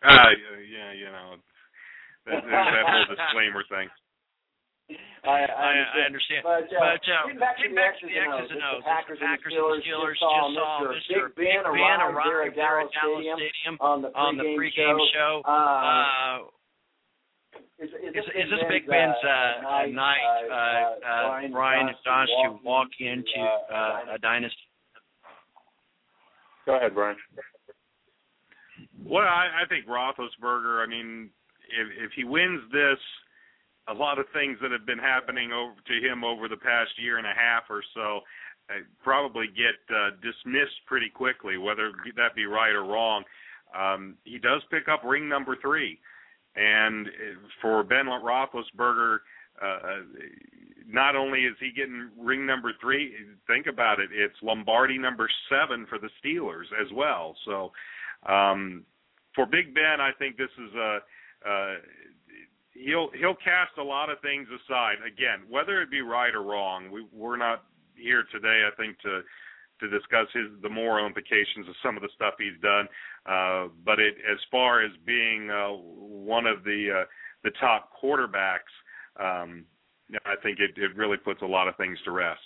That whole disclaimer thing. I understand. But getting back to the X's and O's, the Packers and the Steelers just saw Mr. Big Ben arrive there at Dallas Stadium on the pregame show. Is this Big Ben's night, Brian and Josh, to walk into a dynasty? Go ahead, Brian. Well, I think Roethlisberger, if he wins this, a lot of things that have been happening to him over the past year and a half or so probably get dismissed pretty quickly, whether that be right or wrong. He does pick up ring number 3. And for Ben Roethlisberger, not only is he getting ring number 3, think about it, it's Lombardi number 7 for the Steelers as well. So for Big Ben, I think this is he'll cast a lot of things aside. Again, whether it be right or wrong, we're not here today, I think, to discuss the moral implications of some of the stuff he's done. But as far as being one of the top quarterbacks, I think it really puts a lot of things to rest.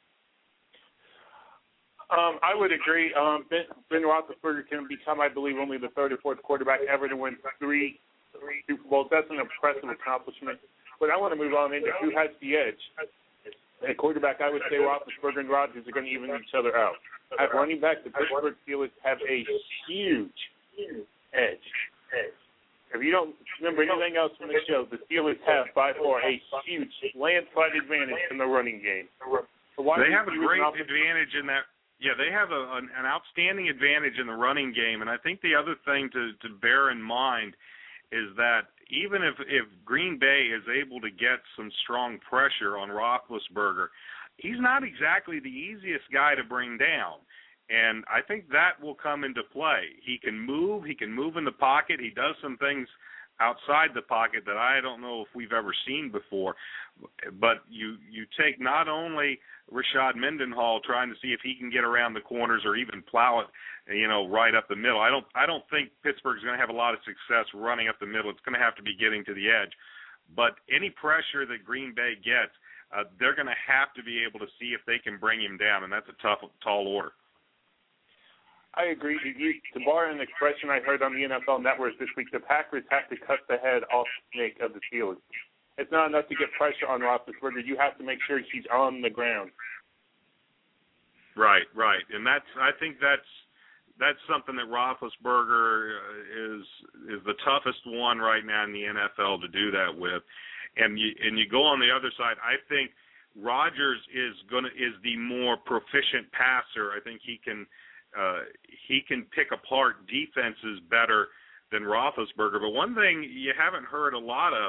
I would agree. Ben Roethlisberger can become, I believe, only the third or fourth quarterback ever to win 3 Super Bowls. That's an impressive accomplishment. But I want to move on into who has the edge. At quarterback, I would say Roethlisberger and Rodgers are going to even each other out. At running back, the Pittsburgh Steelers have a huge edge. If you don't remember anything else from the show, the Steelers have by far a huge landslide advantage in the running game. They have a great advantage in that. Yeah, they have an outstanding advantage in the running game, and I think the other thing to bear in mind is that even if Green Bay is able to get some strong pressure on Roethlisberger, he's not exactly the easiest guy to bring down. And I think that will come into play. He can move in the pocket. He does some things outside the pocket that I don't know if we've ever seen before. But you take not only Rashad Mendenhall trying to see if he can get around the corners or even plow it, right up the middle. I don't think Pittsburgh's going to have a lot of success running up the middle. It's going to have to be getting to the edge. But any pressure that Green Bay gets, they're going to have to be able to see if they can bring him down, and that's a tall order. I agree. To borrow an expression I heard on the NFL Network this week, the Packers have to cut the head off the snake of the Steelers. It's not enough to get pressure on Roethlisberger. You have to make sure he's on the ground. Right, and I think that's something that Roethlisberger is the toughest one right now in the NFL to do that with. And you go on the other side. I think Rodgers is the more proficient passer. I think he can pick apart defenses better than Roethlisberger. But one thing you haven't heard a lot of,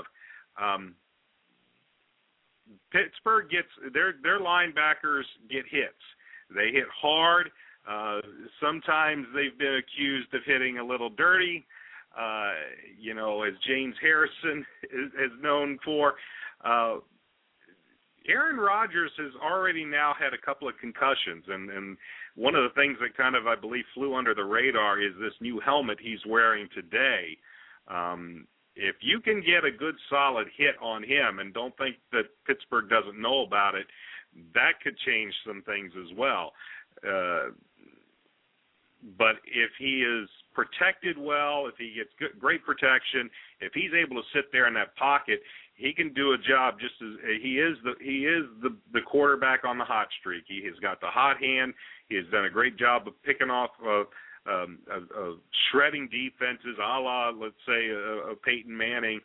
Pittsburgh gets their linebackers get hits. They hit hard. Sometimes they've been accused of hitting a little dirty, as James Harrison is known for. Aaron Rodgers has already now had a couple of concussions, and one of the things that kind of, I believe, flew under the radar is this new helmet he's wearing today. If you can get a good solid hit on him, and don't think that Pittsburgh doesn't know about it, that could change some things as well. But if he is protected well, if he gets great protection, if he's able to sit there in that pocket, he can do a job just as he is the quarterback on the hot streak. He has got the hot hand. He has done a great job of picking off shredding defenses, a la, let's say, Peyton Manning.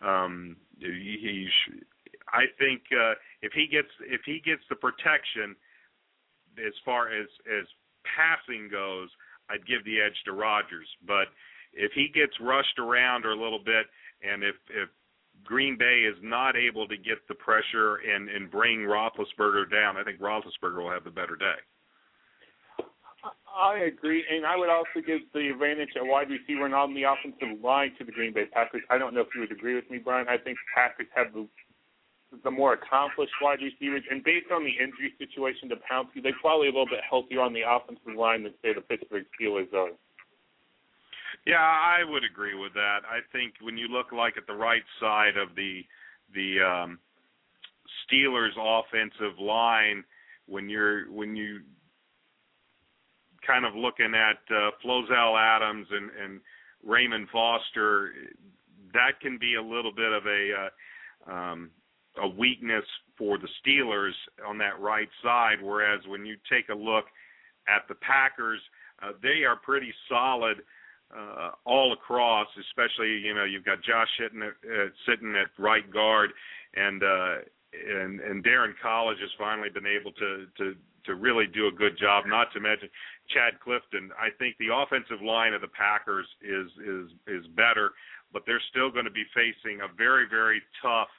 I think if he gets the protection as far as passing goes, I'd give the edge to Rodgers. But if he gets rushed around a little bit, and if Green Bay is not able to get the pressure and bring Roethlisberger down, I think Roethlisberger will have the better day. I agree, and I would also give the advantage at wide receiver and on the offensive line to the Green Bay Packers. I don't know if you would agree with me, Brian. I think the Packers have the more accomplished wide receivers, and based on the injury situation to Pouncey, they're probably a little bit healthier on the offensive line than, say, the Pittsburgh Steelers are. Yeah, I would agree with that. I think when you look at the right side of the Steelers offensive line, when you kind of looking at Flozell Adams and Raymond Foster, that can be a little bit of a weakness for the Steelers on that right side, whereas when you take a look at the Packers, they are pretty solid all across, especially, you've got Josh sitting at right guard, and Darren College has finally been able to really do a good job, not to mention Chad Clifton. I think the offensive line of the Packers is better, but they're still going to be facing a very, very tough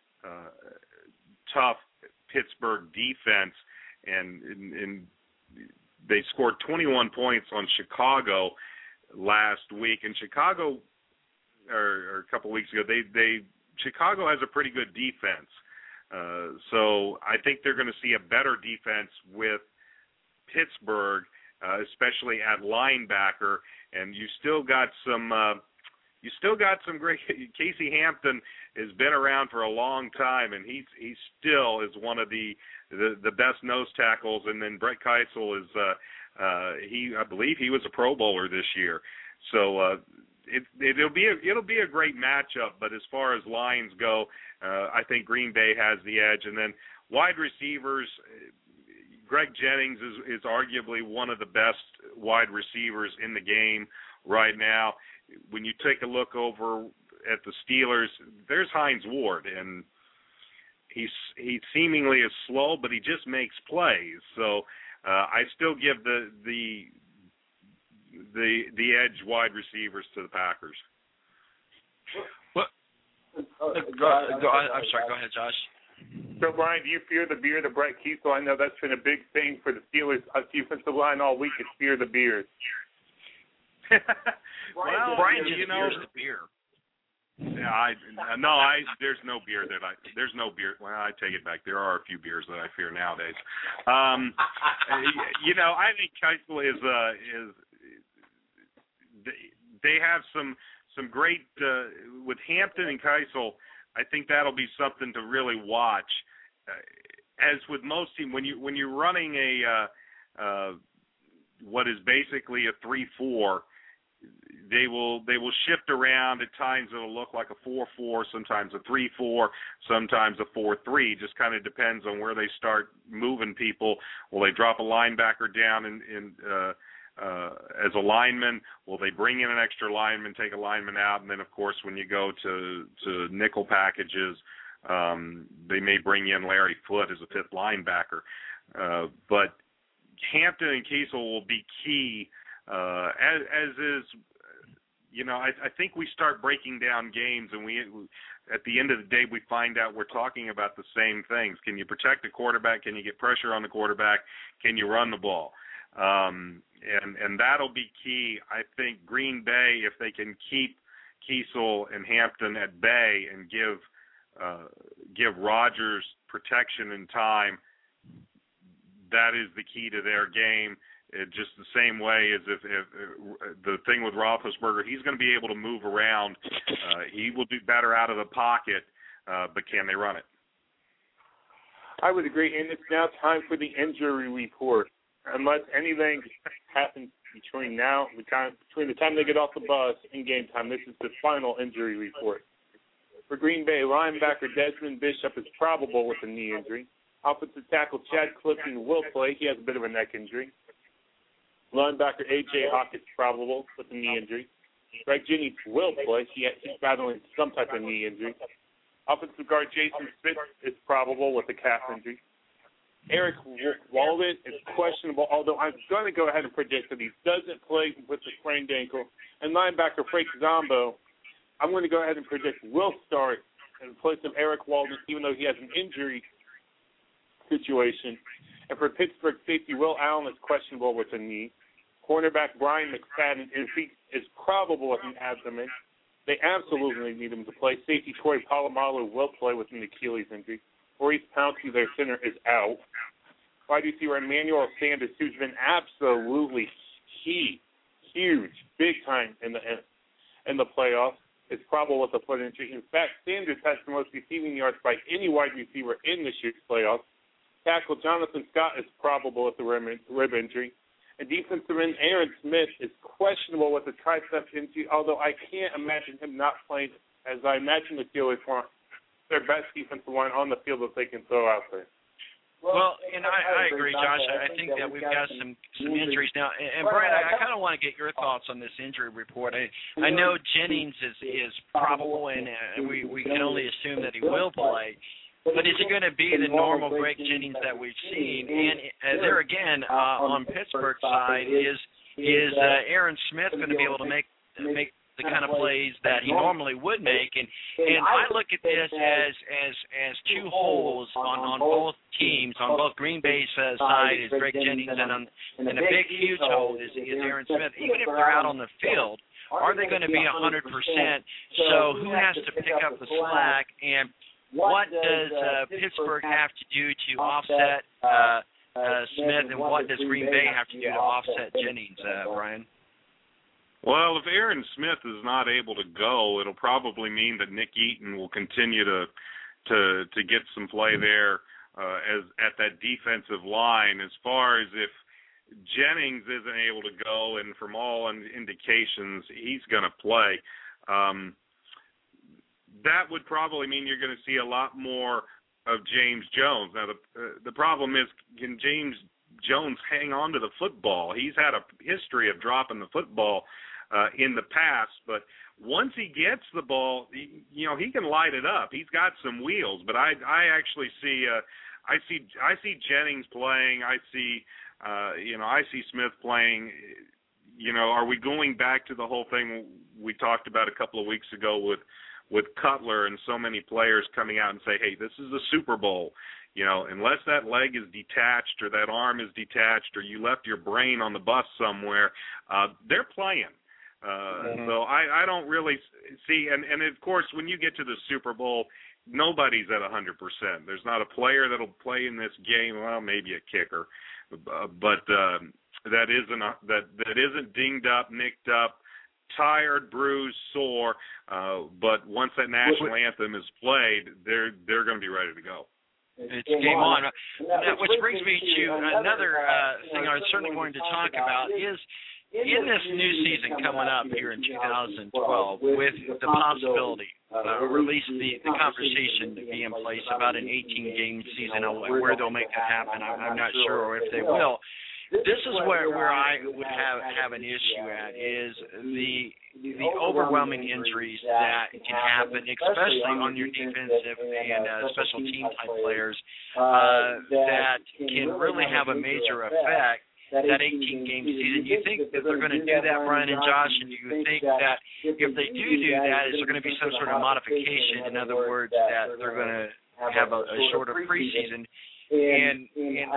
Pittsburgh defense, and they scored 21 points on Chicago last week. And Chicago, or a couple weeks ago, Chicago has a pretty good defense. So I think they're going to see a better defense with Pittsburgh, especially at linebacker. And you still got some great. Casey Hampton has been around for a long time, and he still is one of the best nose tackles. And then Brett Keisel is I believe he was a Pro Bowler this year. So it'll be a great matchup. But as far as lines go, I think Green Bay has the edge. And then wide receivers, Greg Jennings is arguably one of the best wide receivers in the game. right now. When you take a look over at the Steelers, there's Hines Ward, and he seemingly is slow, but he just makes plays. So I still give the edge wide receivers to the Packers. I'm sorry. Go ahead, Josh. So, Brian, do you fear the beard of Brett Keisel? I know that's been a big thing for the Steelers defensive line all week. Is fear the beard. Well, Brian just fears the beer. Yeah, there's no beer there's no beer. Well, I take it back. There are a few beers that I fear nowadays. I think Keisel is they have some great with Hampton and Keisel. I think that'll be something to really watch. As with most teams, when you're running a what is basically a 3-4. They will shift around. At times it'll look like a 4-4, sometimes a 3-4, sometimes a 4-3. Just kind of depends on where they start moving people. Will they drop a linebacker down as a lineman? Will they bring in an extra lineman, take a lineman out? And then, of course, when you go to nickel packages, they may bring in Larry Foote as a fifth linebacker. But Hampton and Keisel will be key. As is, I think we start breaking down games, and we, at the end of the day, we find out we're talking about the same things. Can you protect the quarterback? Can you get pressure on the quarterback? Can you run the ball? And that'll be key. I think Green Bay, if they can keep Keisel and Hampton at bay and give Rodgers protection and time, that is the key to their game. Just the same way as if the thing with Roethlisberger, he's going to be able to move around. He will do better out of the pocket, but can they run it? I would agree, and it's now time for the injury report. Unless anything happens between the time they get off the bus and game time, this is the final injury report. For Green Bay, linebacker Desmond Bishop is probable with a knee injury. Offensive tackle Chad Clifton will play. He has a bit of a neck injury. Linebacker A.J. Hawk is probable with a knee injury. Greg Jennings will play. He's battling some type of knee injury. Offensive guard Jason Smith is probable with a calf injury. Eric Walden is questionable, although I'm going to go ahead and predict that he doesn't play with a sprained ankle. And linebacker Frank Zombo, I'm going to go ahead and predict will start in place of Eric Walden, even though he has an injury situation. And for Pittsburgh safety, Will Allen is questionable with a knee. Cornerback Brian McFadden is probable with an abdomen. They absolutely need him to play. Safety Troy Polamalu will play with an Achilles injury. Maurice Pouncey, their center, is out. Wide receiver Emmanuel Sanders, who's been absolutely huge, big time in the playoffs, is probable with a foot injury. In fact, Sanders has the most receiving yards by any wide receiver in this year's playoffs. Tackle Jonathan Scott is probable with a rib injury. And defensive end Aaron Smith is questionable with a tricep injury, although I can't imagine him not playing, as I imagine the Steelers want their best defensive line on the field that they can throw out there. Well, and I agree, Josh. I think that we've got some injuries now. And Brian, I kind of want to get your thoughts on this injury report. I know Jennings is probable, and we can only assume that he will play. But is it going to be the normal Greg Jennings that we've seen? And there again, on Pittsburgh's side, is Aaron Smith going to be able to make the kind of plays that he normally would make? And I look at this as two holes on both teams. On both Green Bay's side is Greg Jennings, and a big, huge hole is Aaron Smith. Even if they're out on the field, are they going to be 100%? So who has to pick up the slack? And what does Pittsburgh have to do to offset Smith, and what does Green Bay have to do to offset Jennings, Brian? Well, if Aaron Smith is not able to go, it'll probably mean that Nick Eaton will continue to get some play there as at that defensive line. As far as if Jennings isn't able to go, and from all indications he's going to play, that would probably mean you're going to see a lot more of James Jones. Now, the problem is, can James Jones hang on to the football? He's had a history of dropping the football in the past. But once he gets the ball, he can light it up. He's got some wheels. But I actually see I see Jennings playing. I see Smith playing. Are we going back to the whole thing we talked about a couple of weeks ago with Cutler and so many players coming out and say, hey, this is the Super Bowl. Unless that leg is detached or that arm is detached or you left your brain on the bus somewhere, they're playing. So I don't really see, and of course, when you get to the Super Bowl, nobody's at 100%. There's not a player that'll play in this game, well, maybe a kicker, but that isn't dinged up, nicked up, tired, bruised, sore. But once that national anthem is played, they're going to be ready to go. It's game on. Which brings me to another thing I was certainly going to talk about is in this new season coming up here in 2012, with the possibility, or at least the conversation to be in place about an 18-game season, where they'll make that happen, I'm not sure, or if they will. This is where I would have an issue at, is the overwhelming injuries that can happen, especially on your defensive and special team type players, that can really have a major effect. That 18-game season, you think that they're going to do that, Brian and Josh, and you think that if they do that, is there going to be some sort of modification? In other words, that they're going to have a shorter preseason, and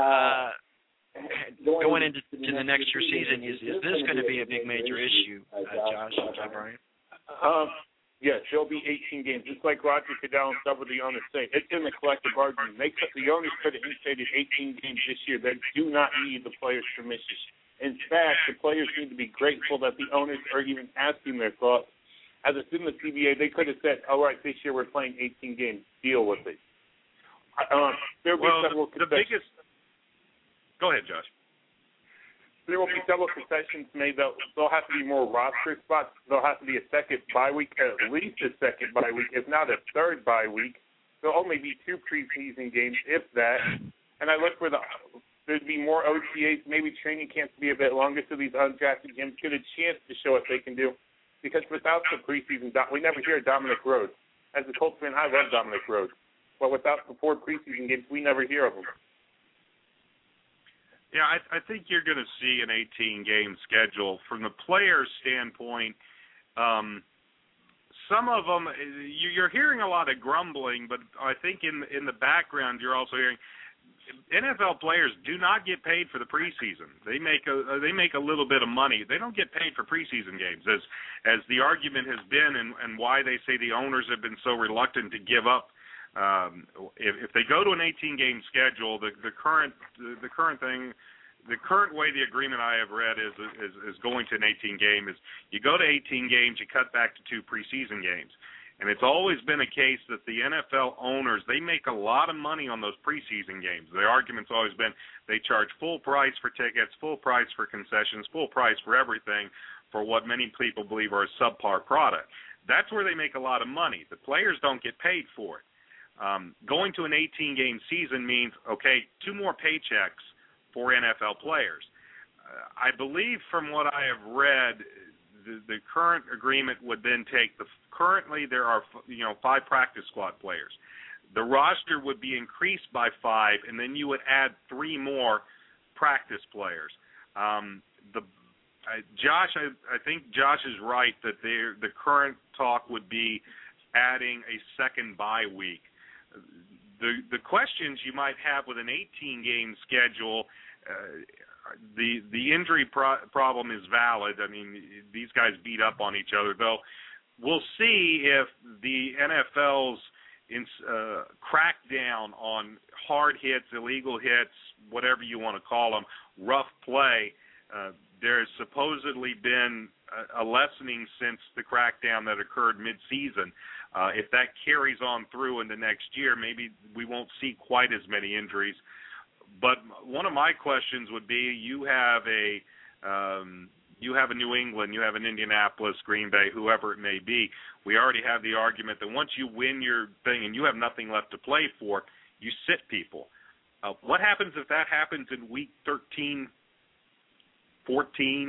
going into the next year's season, is this going to be a big major issue, Josh, Brian? Yes, there'll be 18 games. Just like Roger Goodell and some of the owners say, it's in the collective bargaining. The owners could have indicated 18 games this year. They do not need the players' permission. In fact, the players need to be grateful that the owners are even asking their thoughts. As it's in the CBA, they could have said, all right, this year we're playing 18 games. Deal with it. There will be several concessions. Go ahead, Josh. There will be several concessions made. There'll have to be more roster spots. There'll have to be a second bye week, at least a second bye week, if not a third bye week. There'll only be 2 preseason games, if that. And I look for there'd be more OTAs, maybe training camps be a bit longer so these undrafted games get a chance to show what they can do. Because without the preseason, we never hear Dominic Rhodes. As a Colts fan, I love Dominic Rhodes. But without the 4 preseason games, we never hear of him. Yeah, I think you're going to see an 18-game schedule. From the players' standpoint, some of them, you're hearing a lot of grumbling, but I think in the background you're also hearing NFL players do not get paid for the preseason. They make a little bit of money. They don't get paid for preseason games, as the argument has been, and why they say the owners have been so reluctant to give up. If they go to an 18-game schedule, the current way the agreement I have read is going to an 18-game is you go to 18 games, you cut back to 2 preseason games. And it's always been a case that the NFL owners, they make a lot of money on those preseason games. Their argument's always been they charge full price for tickets, full price for concessions, full price for everything for what many people believe are a subpar product. That's where they make a lot of money. The players don't get paid for it. Going to an 18-game season means, 2 more paychecks for NFL players. I believe from what I have read, the current agreement would then take currently there are 5 practice squad players. The roster would be increased by 5, and then you would add 3 more practice players. Josh, I think Josh is right that the current talk would be adding a second bye week. The questions you might have with an 18-game schedule, the injury problem is valid. I mean, these guys beat up on each other, though. We'll see if the NFL's crackdown on hard hits, illegal hits, whatever you want to call them, rough play. There's supposedly been a lessening since the crackdown that occurred mid-season. If that carries on through into next year, maybe we won't see quite as many injuries. But one of my questions would be: you have a New England, you have an Indianapolis, Green Bay, whoever it may be. We already have the argument that once you win your thing and you have nothing left to play for, you sit people. What happens if that happens in week 13, 14?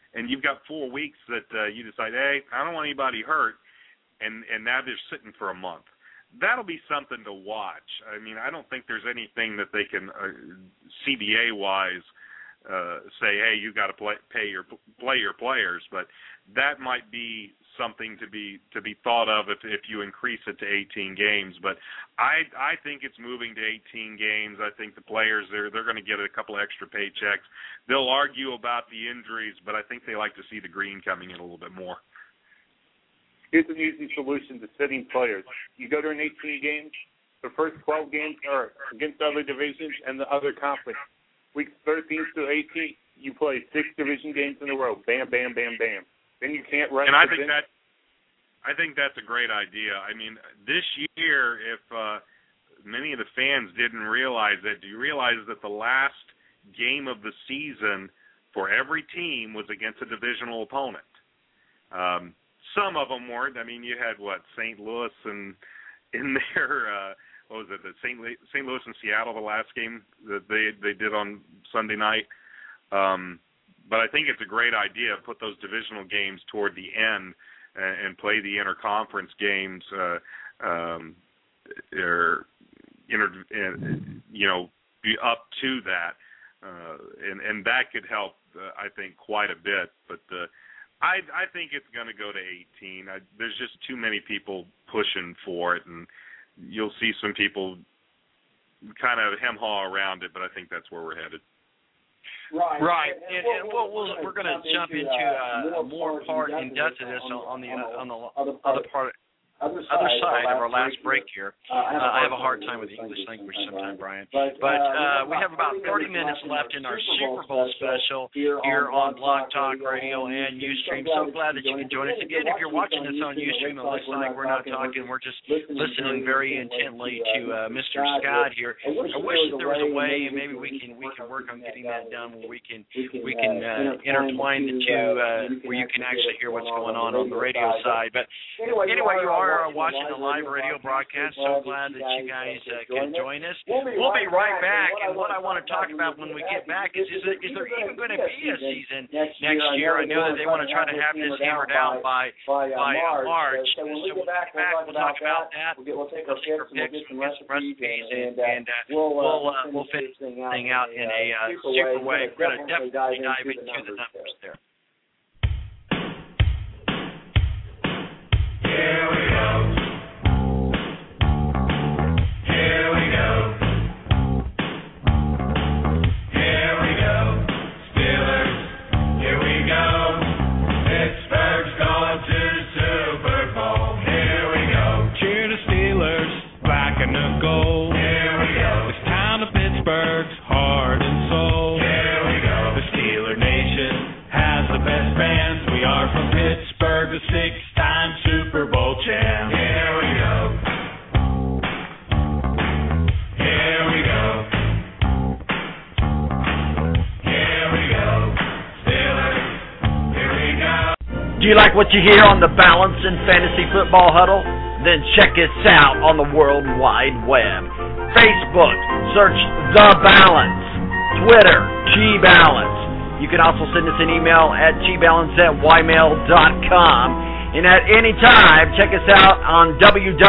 and you've got 4 weeks that you decide, hey, I don't want anybody hurt, and now they're sitting for a month. That'll be something to watch. I mean, I don't think there's anything that they can CBA-wise say, hey, you got to play your players, but that might be something to be thought of if you increase it to 18 games. But I think it's moving to 18 games. I think the players they're going to get a couple extra paychecks. They'll argue about the injuries, but I think they like to see the green coming in a little bit more. Here's an easy solution to sitting players. You go during 18 games, the first 12 games are against other divisions and the other conference. Weeks 13 to 18, you play 6 division games in a row. Bam, bam, bam, bam. Then you can't rest. And I think that's a great idea. I mean, this year, if many of the fans didn't realize that, do you realize that the last game of the season for every team was against a divisional opponent? Some of them weren't. I mean, you had St. Louis and in there. What was it? The St. Louis and Seattle, the last game that they did on Sunday night. But I think it's a great idea to put those divisional games toward the end and play the interconference games, be up to that, and that could help, I think, quite a bit. But I think it's going to go to 18. There's just too many people pushing for it, and you'll see some people kind of hem-haw around it, but I think that's where we're headed. Right. And we're going to jump into more part in depth of this on the other side of our last break here. I have a hard time with the English language sometimes, Brian. But we have about 30 minutes left in our Super Bowl special here on Blog Talk Radio and Ustream. So glad that you can join us. Again, if you're watching this on Ustream, it looks like we're not talking. We're just listening very intently to Mr. Scott here. I wish that there was a way, and maybe we can work on getting that done, where we can intertwine the two, where you can actually hear what's going on the radio side. But anyway, you are watching a live radio broadcast. So glad that you guys can join us. We'll be right back. And what I want to talk about when we get back is there even going to be a season next year? I know that they want to try to have this hammered out by March. So we'll be back. We'll talk about that. We'll take our picks, we'll get some recipes, and we'll fit this thing out in a super way. We're going to definitely dive into the numbers there. Here we go. Here we go. Here we go. Steelers, here we go. Pittsburgh's going to Super Bowl. Here we go. Cheer the Steelers, black and the gold. Here we go. It's time to Pittsburgh's heart and soul. Here we go. The Steeler Nation has the best fans. We are from Pittsburgh, the 6-time Super Bowl champ. Here we go. Here we go. Here we go. Steelers, here we go. Do you like what you hear on the Balance and Fantasy Football Huddle? Then check us out on the World Wide Web. Facebook, search The Balance. Twitter, G-Balance. You can also send us an email at gbalance@ymail.com. And at any time, check us out on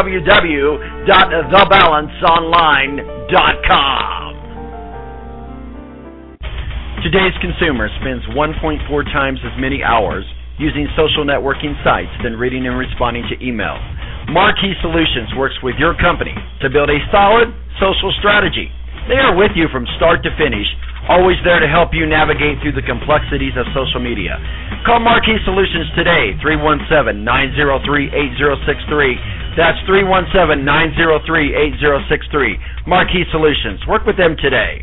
www.thebalanceonline.com. Today's consumer spends 1.4 times as many hours using social networking sites than reading and responding to email. Marquee Solutions works with your company to build a solid social strategy. They are with you from start to finish, always there to help you navigate through the complexities of social media. Call Marquee Solutions today, 317-903-8063. That's 317-903-8063. Marquee Solutions. Work with them today.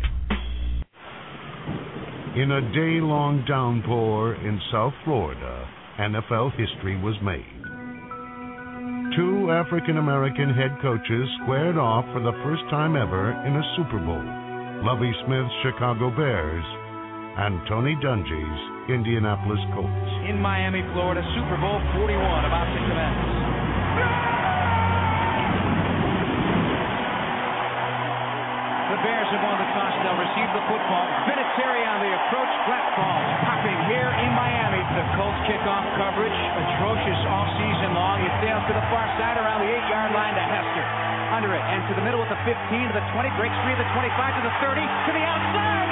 In a day-long downpour in South Florida, NFL history was made. 2 African-American head coaches squared off for the first time ever in a Super Bowl. Lovie Smith's Chicago Bears and Tony Dungy's Indianapolis Colts. In Miami, Florida, Super Bowl 41, about 6 events. The Bears have won the toss. They'll receive the football. Vinatieri on the approach. Flat balls popping here in Miami. the Colts kickoff coverage, atrocious all season long. He sails to the far side around the 8-yard line to Hester. Under it, and to the middle with the 15, to the 20, breaks free of the 25, to the 30, to the outside.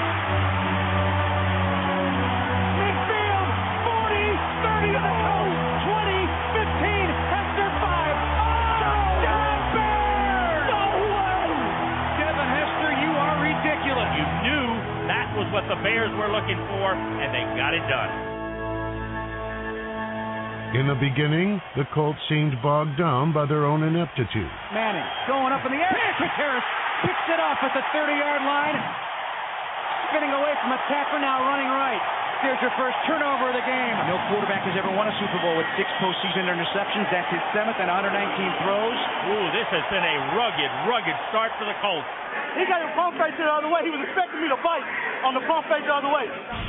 Midfield, 40, 30 to the Colts, 20, 15, Hester 5. Touchdown Bears! No way! Devin Hester, you are ridiculous. You knew that was what the Bears were looking for, and they got it done. In the beginning, the Colts seemed bogged down by their own ineptitude. Manning going up in the air. Patrick Harris picks it off at the 30-yard line. Spinning away from a tackler, now running right. There's your first turnover of the game. No quarterback has ever won a Super Bowl with 6 postseason interceptions. That's his 7th and 119 throws. Ooh, this has been a rugged start for the Colts. He got a pump fake the other way. He was expecting me to bite on the pump fake the other way.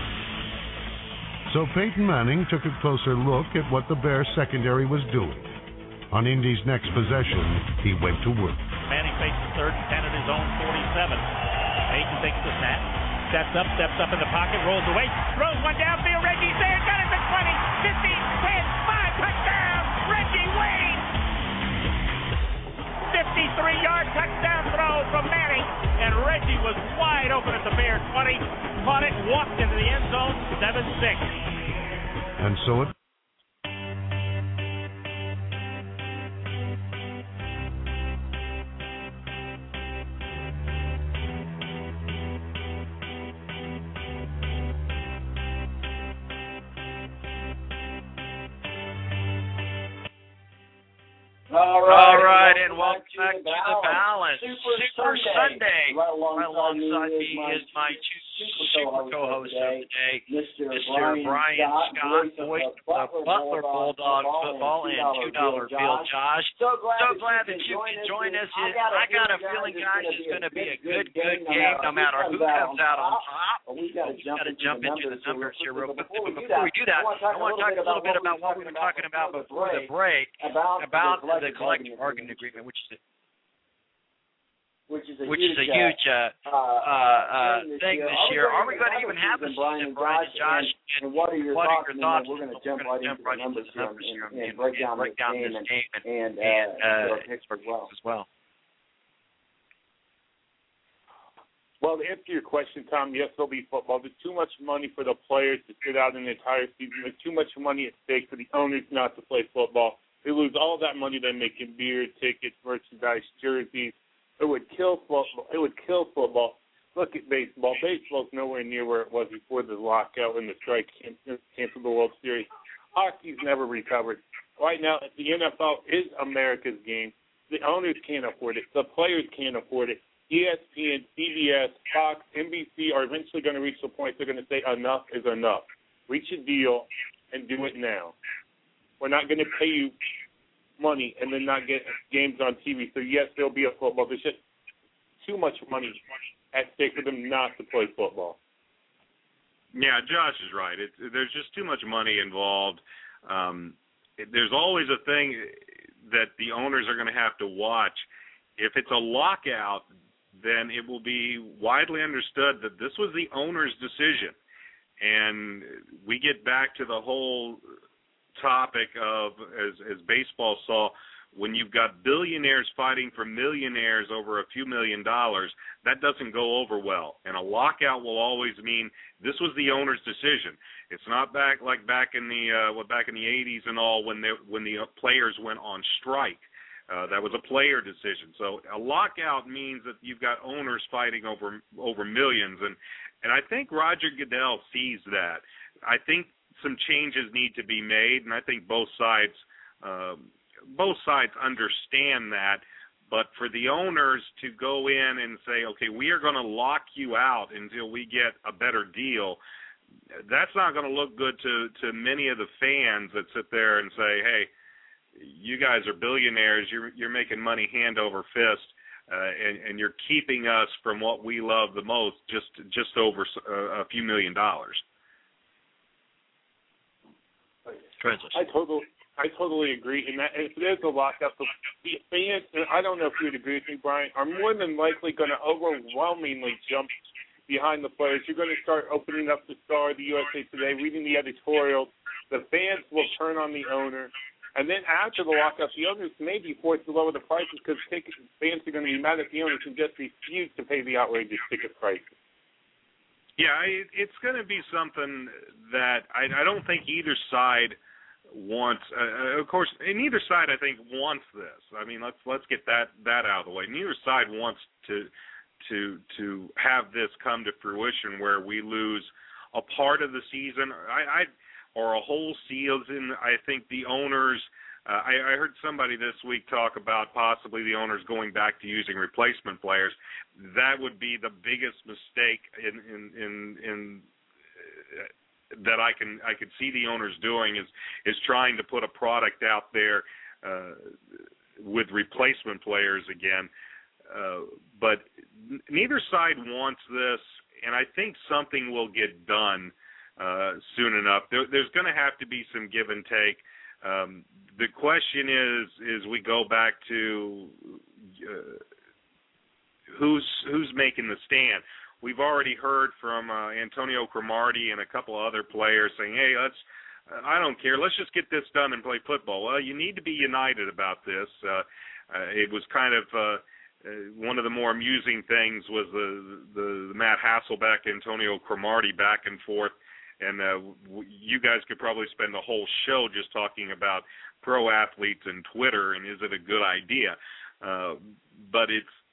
So Peyton Manning took a closer look at what the Bears secondary was doing. On Indy's next possession, he went to work. Manning fakes the 3rd and 10 at his own 47. Peyton takes the snap, steps up in the pocket, rolls away, throws one downfield. Reggie's there, got it to 20, 15, 10, 5, touchdown, Reggie Wayne. 53-yard touchdown throw from Manning, and Reggie was wide open at the Bears 20, caught it, walked into the end zone, 7-6. And so it All right, and welcome back to The Balance. Super Sunday. Right alongside me is my two super co-hosts of the day, Mr. Brian Scott, voice of Butler Bulldogs football, and $2 Bill Josh. So glad that you can join us. I got a feeling, guys, it's going to be a good game no matter who comes out on top. We've got to jump into the numbers here real quick. But before we do that, I want to talk a little bit about what we were talking about before the break, about the collective bargaining agreement, which is a huge thing this year. Are we going to even have a season, Brian and Josh? And what are your thoughts? We're going to jump right into the numbers here and break down this game and Pittsburgh as well. Well, to answer your question, Tom, yes, there'll be football. There's too much money for the players to sit out an entire season. There's too much money at stake for the owners not to play football. They lose all that money they make in beer, tickets, merchandise, jerseys. It would kill football. Look at baseball. Baseball's nowhere near where it was before the lockout and the strike canceled the World Series. Hockey's never recovered. Right now, the NFL is America's game. The owners can't afford it. The players can't afford it. ESPN, CBS, Fox, NBC are eventually going to reach the point they're going to say enough is enough. Reach a deal and do it now. We're not going to pay you money and then not get games on TV. So, yes, there'll be a football. There's just too much money at stake for them not to play football. Yeah, Josh is right. There's just too much money involved. There's always a thing that the owners are going to have to watch. If it's a lockout, then it will be widely understood that this was the owner's decision. And we get back to the whole topic of, as baseball saw, when you've got billionaires fighting for millionaires over a few $1 million, that doesn't go over well. And a lockout will always mean this was the owner's decision. It's not back in the 80s and all when the players went on strike. That was a player decision. So a lockout means that you've got owners fighting over millions, and I think Roger Goodell sees that. I think some changes need to be made, and I think both sides understand that. But for the owners to go in and say, okay, we are going to lock you out until we get a better deal, that's not going to look good to many of the fans that sit there and say, hey, you guys are billionaires, you're making money hand over fist, and you're keeping us from what we love the most, just over a few $1 million. I totally agree. And that if there's a lockout, the fans, and I don't know if you would agree with me, Brian, are more than likely going to overwhelmingly jump behind the players. You're going to start opening up the Star, the USA Today, reading the editorials, the fans will turn on the owner. And then after the lockout, the owners may be forced to lower the prices because fans are going to be mad at the owners and just refuse to pay the outrageous ticket prices. Yeah, it's going to be something that I don't think either side wants. Of course, neither side I think wants this. I mean, let's get that out of the way. Neither side wants to have this come to fruition where we lose a part of the season. Or a whole season. I think the owners, I heard somebody this week talk about possibly the owners going back to using replacement players. That would be the biggest mistake in that I could see the owners doing is trying to put a product out there with replacement players again. But neither side wants this, and I think something will get done soon enough. There's going to have to be some give and take. The question is we go back to who's making the stand. We've already heard from Antonio Cromartie and a couple of other players saying, "Hey, I don't care. Let's just get this done and play football." Well, you need to be united about this. It was kind of one of the more amusing things was the Matt Hasselbeck, Antonio Cromartie back and forth. And you guys could probably spend the whole show just talking about pro athletes and Twitter and is it a good idea? But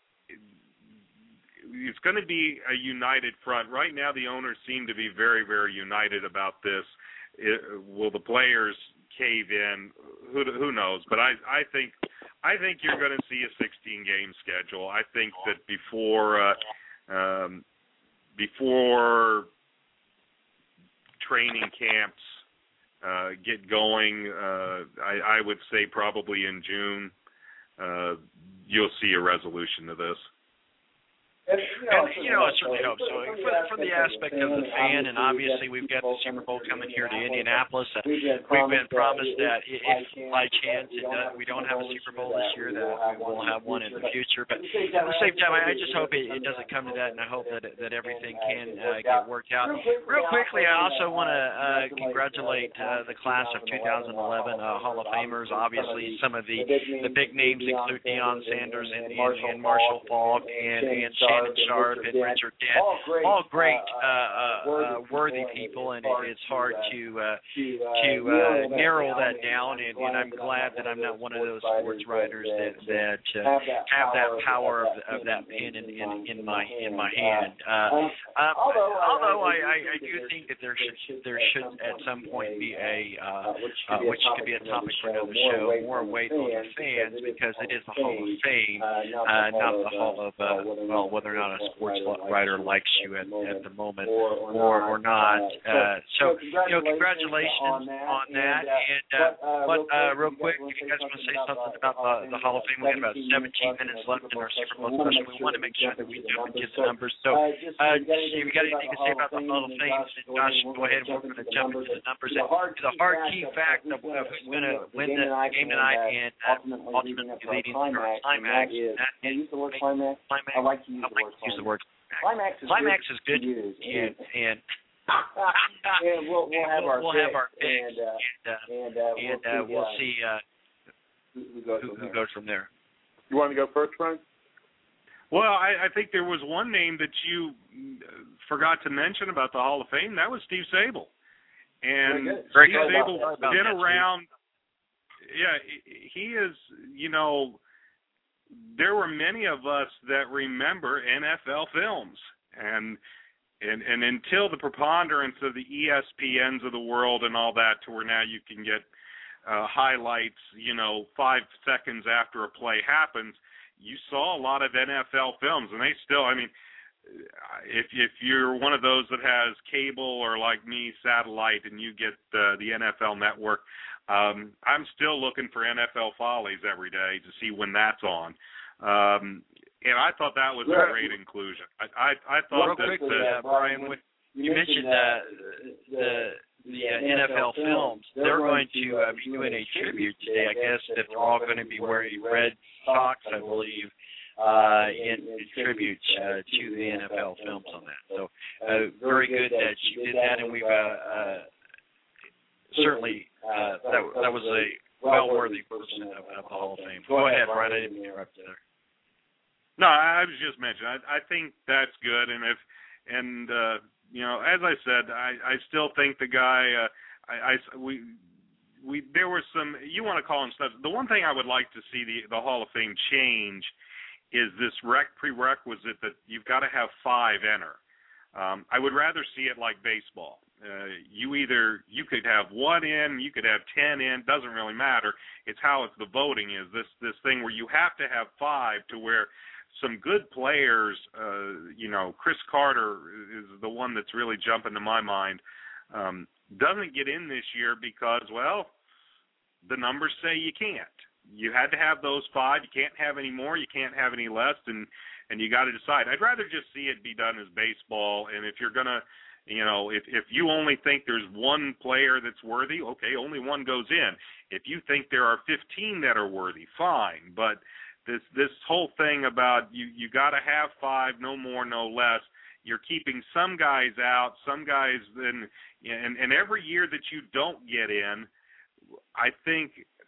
it's going to be a united front. Right now the owners seem to be very, very united about this. Will the players cave in? Who knows? But I think you're going to see a 16-game schedule. I think that before training camps get going, I would say probably in June, you'll see a resolution to this. And I certainly hope so. From the aspect of the fan, and obviously we've got the Super Bowl coming here to Indianapolis. We've been promised that if by chance we don't have a Super Bowl this year, that we will have one in the future. But at the same time, I just hope it doesn't come to that, and I hope that everything can get worked out. Real quickly, I also want to congratulate the class of 2011 Hall of Famers. Obviously, some of the big names include Deion Sanders and Marshall Faulk and Shannon Sharp and Richard Dent, all great worthy people, and it's hard to narrow that down. And I'm glad that I'm not one of those sports writers that have that power of that pen in my hand. Although I do think that there should at some point be which could be a topic for another show, more weight on the fans, because it is the Hall of Fame, not the Hall of whether or not a sports writer likes you at the moment or not. So congratulations on that. And real quick, if you guys want to say something about the Hall of Fame, we got about 17 minutes left in our Super Bowl special. We want to make sure that we jump and get the numbers. So if you got anything to say about the Hall of Fame, Josh, go ahead and we're going to jump into the numbers. And the hard key fact of who's going to win the game tonight and ultimately leading to our climax. Use the word climax. I like to use the word climax. Climax is good, and we'll have our picks, and we'll see who goes from there. You want to go first, Frank? Well, I think there was one name that you forgot to mention about the Hall of Fame. That was Steve Sabol. And Steve Sabol been around. Yeah, he is, there were many of us that remember NFL films. And until the preponderance of the ESPNs of the world and all that, to where now you can get highlights, 5 seconds after a play happens, you saw a lot of NFL films. And they still, if you're one of those that has cable or like me, satellite, and you get the NFL Network, I'm still looking for NFL Follies every day to see when that's on. And I thought that was a great inclusion. I thought Brian, when you mentioned the NFL films, they're going to be doing a tribute today. I guess that they're all going to be wearing red socks, I believe, in tribute to the NFL films on that. So very good that you did that, and we've certainly that was a well-worthy person of the Hall of Fame. Go ahead, Brian. I didn't interrupt you there. No, I was just mentioning. I think that's good, and as I said, I still think the guy. There were some. You want to call him stuff. The one thing I would like to see the Hall of Fame change is this prerequisite that you've got to have 5 enter. I would rather see it like baseball. You could have 1 in, you could have 10 in, doesn't really matter. It's how the voting is. This thing where you have to have 5 to where some good players, Chris Carter is the one that's really jumping to my mind, doesn't get in this year because, well, the numbers say you can't. You had to have those 5. You can't have any more. You can't have any less, and you got to decide. I'd rather just see it be done as baseball, and if you're going to, if you only think there's 1 player that's worthy, okay, only 1 goes in. If you think there are 15 that are worthy, fine, but this whole thing about you got to have 5, no more, no less. You're keeping some guys out, some guys then, and every year that you don't get in, I think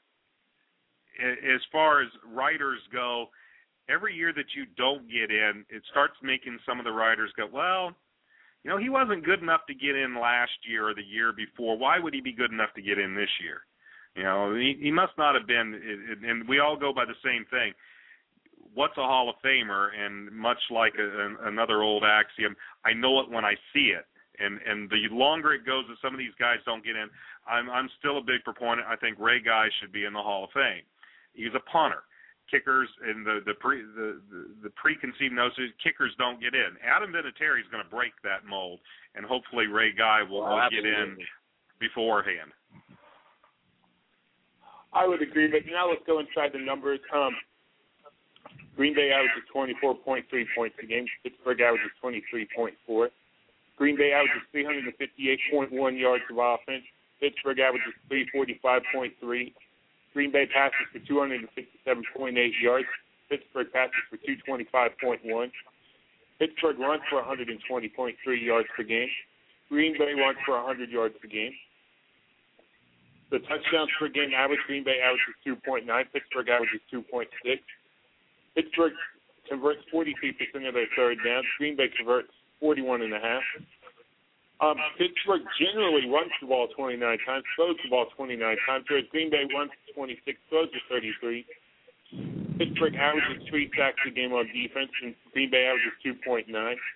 as far as writers go, every year that you don't get in, it starts making some of the writers go, well, he wasn't good enough to get in last year or the year before. Why would he be good enough to get in this year? He must not have been, and we all go by the same thing. What's a Hall of Famer? And much like another old axiom, I know it when I see it. And the longer it goes that some of these guys don't get in, I'm still a big proponent. I think Ray Guy should be in the Hall of Fame. He's a punter. Kickers and the preconceived notions, kickers don't get in. Adam Vinatieri is going to break that mold, and hopefully Ray Guy will get in beforehand. I would agree, but now let's go inside the numbers. Green Bay averages 24.3 points a game. Pittsburgh averages 23.4. Green Bay averages 358.1 yards of offense. Pittsburgh averages 345.3. Green Bay passes for 257.8 yards. Pittsburgh passes for 225.1. Pittsburgh runs for 120.3 yards per game. Green Bay runs for 100 yards per game. The touchdowns per game average, Green Bay averages 2.9. Pittsburgh averages 2.6. Pittsburgh converts 43% of their third downs. Green Bay converts 41.5. Pittsburgh generally runs the ball 29 times, throws the ball 29 times, whereas Green Bay runs 26, throws for 33. Pittsburgh averages 3 sacks a game on defense, and Green Bay averages 2.9.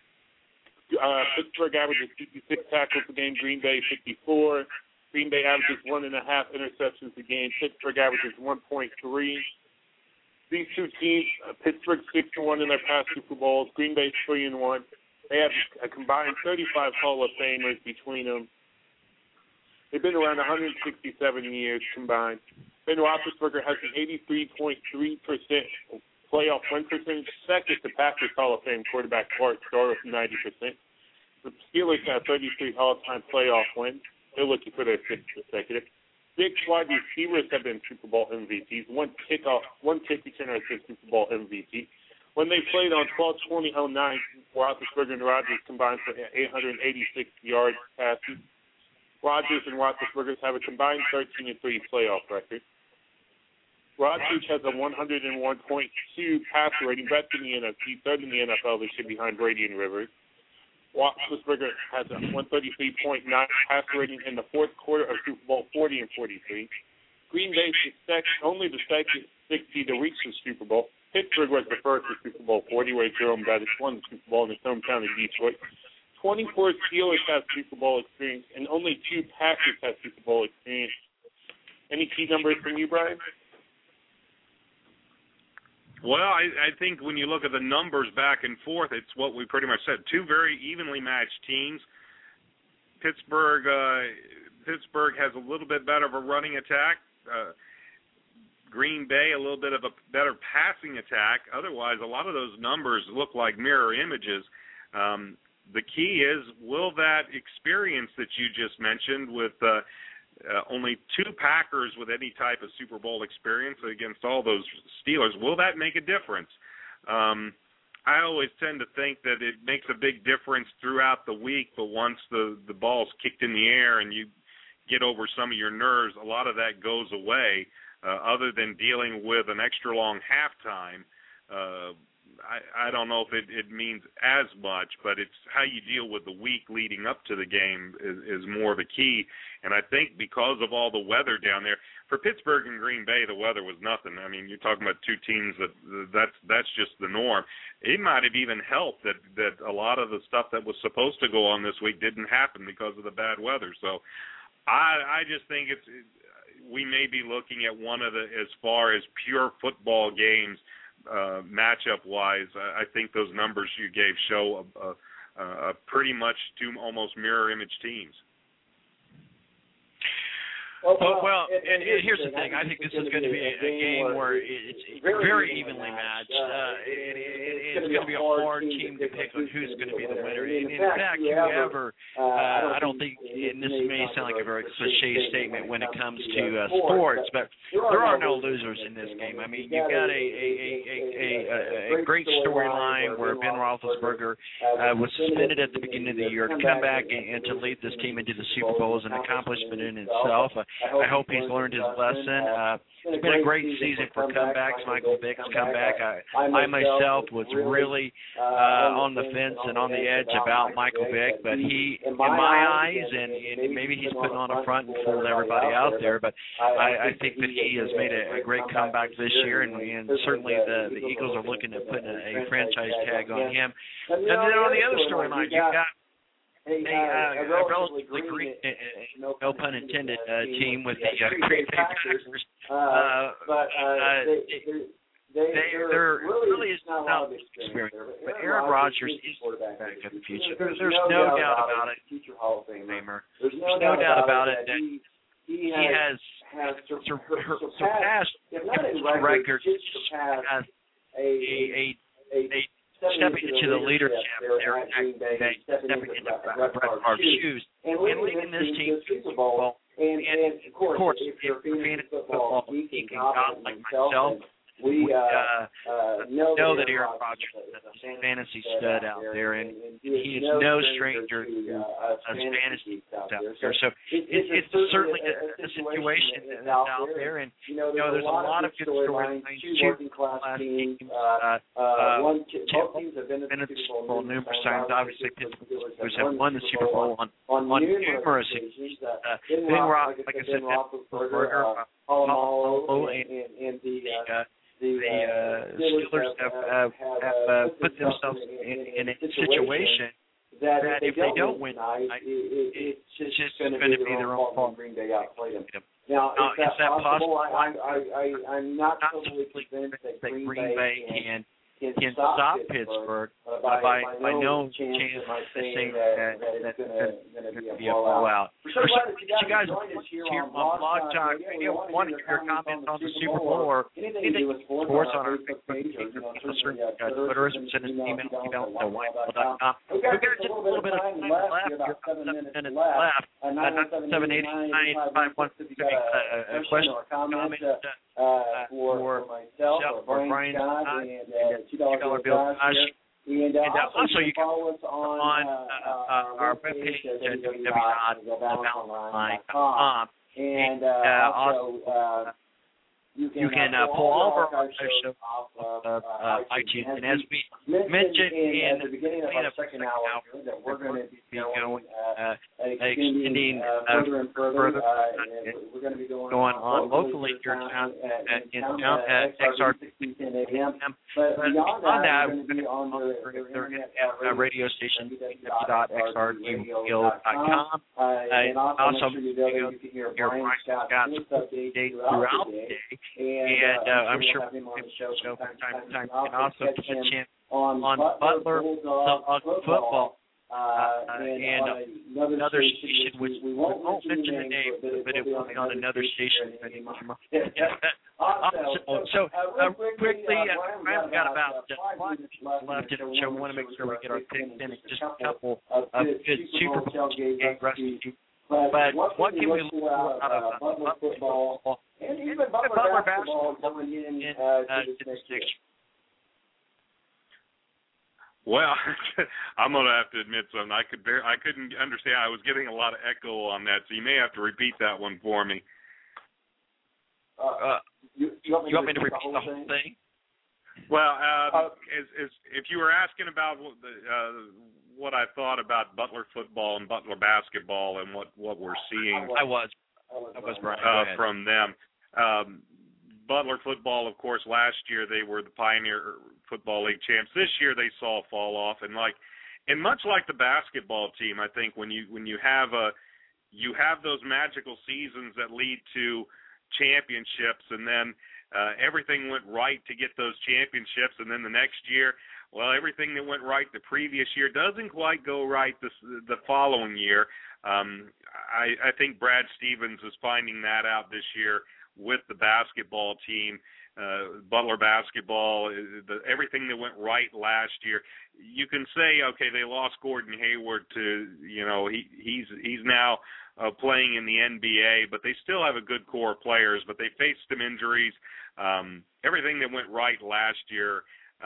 Pittsburgh averages 56 tackles a game, Green Bay 54. Green Bay averages 1.5 interceptions a game. Pittsburgh averages 1.3. These two teams, Pittsburgh 6-1 in their past Super Bowls. Green Bay 3-1. They have a combined 35 Hall of Famers between them. They've been around 167 years combined. Ben Roethlisberger has an 83.3% playoff win percentage, second to Packers Hall of Fame quarterback Bart Starr with 90%. The Steelers have 33 all-time playoff wins. They're looking for their 6th consecutive. 6 wide receivers have been Super Bowl MVPs. One kick returner has been Super Bowl MVP. When they played on 12/20/09, Roethlisberger and Rodgers combined for 886 yards passing. Rodgers and Roethlisberger have a combined 13-3 playoff record. Rodgers has a 101.2 passer rating, best in the NFC, third in the NFL this year behind Brady and Rivers. Roethlisberger has a 133.9 passer rating in the fourth quarter of Super Bowl 40 and 43. Green Bay is only the second 60 to reach the Super Bowl. Pittsburgh was the first to Super Bowl 40, where Jerome Bettis won the Super Bowl in his hometown of Detroit. 24 Steelers have Super Bowl experience, and only 2 Packers have Super Bowl experience. Any key numbers from you, Brian? Well, I think when you look at the numbers back and forth, it's what we pretty much said. 2 very evenly matched teams. Pittsburgh has a little bit better of a running attack. Green Bay a little bit of a better passing attack. Otherwise, a lot of those numbers look like mirror images. The key is, will that experience that you just mentioned with only 2 Packers with any type of Super Bowl experience against all those Steelers, will that make a difference? I always tend to think that it makes a big difference throughout the week, but once the ball's kicked in the air and you get over some of your nerves, a lot of that goes away. Other than dealing with an extra long halftime, I don't know if it means as much, but it's how you deal with the week leading up to the game is more the key. And I think because of all the weather down there, for Pittsburgh and Green Bay, the weather was nothing. I mean, you're talking about two teams that's just the norm. It might have even helped that a lot of the stuff that was supposed to go on this week didn't happen because of the bad weather. So I just think we may be looking at one of the, as far as pure football games, matchup-wise, I think those numbers you gave show pretty much two almost mirror image teams. Well, and here's the thing. I think this is going to be a game where it's very evenly matched. It's going to be a hard team to pick on who's going to be the winner. In fact, I don't think, and this may sound like a very cliche statement when it comes to sports, but there are no losers in this game. I mean, you've got a great storyline where Ben Roethlisberger was suspended at the beginning of the year to come back and to lead this team into the Super Bowl is an accomplishment in itself. I hope he's learned his lesson. It's been a great season for comebacks. Michael Vick's comeback. I myself was really on the fence and on the edge about Michael Vick, but he, in my eyes, and maybe he's putting on a front and fooling everybody out there, but I think that he has made a great comeback this year, and certainly the Eagles are looking at putting a franchise tag on him. And then on the other storyline, you've got a relatively green, no pun intended, team with the Green Bay Packers. There really is not a lot of experience. But Aaron Rodgers is the quarterback of the future. There's no doubt about it. Future Hall of Famer. There's no doubt about it that he has surpassed records. Has a stepping into the leadership there at Green Bay, stepping into Brett Favre's shoes, and leading this team to the Super Bowl. And of course, if you're fantasy football geek and God like myself, we know that Aaron Rodgers is a fantasy stud out there, and he is no stranger to fantasy out there. So it's certainly a situation that's out there, and there's a lot of good storylines. Working class teams, both teams have been in the Super Bowl numerous times. Obviously, Pittsburgh have won the Super Bowl on numerous occasions. Like I said, Roethlisberger, Polamalu, and the Steelers have put themselves in a situation that if they don't win tonight, it's just going to be their own fault. Green Bay outplayed them. Now, is that possible? I'm not totally convinced that Green Bay can stop Pittsburgh, by no chance saying that it's going to be a blowout. You guys here on Blog Talk, want to hear your comments on the Super Bowl or anything with sports on our Facebook page or Twitter, send us an email to whitewell.com. We've got just a little bit of time left, about 7 minutes left. 978-951 a question or comment for myself or Brian Scott and $2 bill. And also, you can follow us on our webpage at www.themountainline.com. And also, you can pull all of our shows off of iTunes. And as we mentioned in the beginning of our second hour, that we're going to be going extending further and further. We're going to be going on locally here in town at XR10 AM. But beyond that, we're going to be on the radio station, www.xrradio.com. And also, you can hear Brian Scott's updates throughout the day. And I'm sure people show from time to time. You can also catch him on Butler Football. And another station, which we won't mention the name, but it will be on another station. So quickly, I've got about 5 minutes left in the show. We want to make sure we get our picks in. Just a couple of good Super Bowl game recipes. But what can we look out of Butler football and even Butler basketball going in to this next year? Well, I'm going to have to admit something. I couldn't understand. I was getting a lot of echo on that, so you may have to repeat that one for me. You want me to repeat the whole thing? Well, if you were asking about what I thought about Butler football and Butler basketball and what we're seeing, I was Brian. From them. Butler football, of course, last year they were the Pioneer Football League champs. This year they saw a fall off, and much like the basketball team, I think when you have those magical seasons that lead to championships, and then everything went right to get those championships, and then the next year, well, everything that went right the previous year doesn't quite go right the following year. I think Brad Stevens is finding that out this year with the basketball team. Butler basketball, everything that went right last year, you can say, okay, they lost Gordon Hayward to, he's now playing in the NBA, but they still have a good core of players, but they faced some injuries. Everything that went right last year,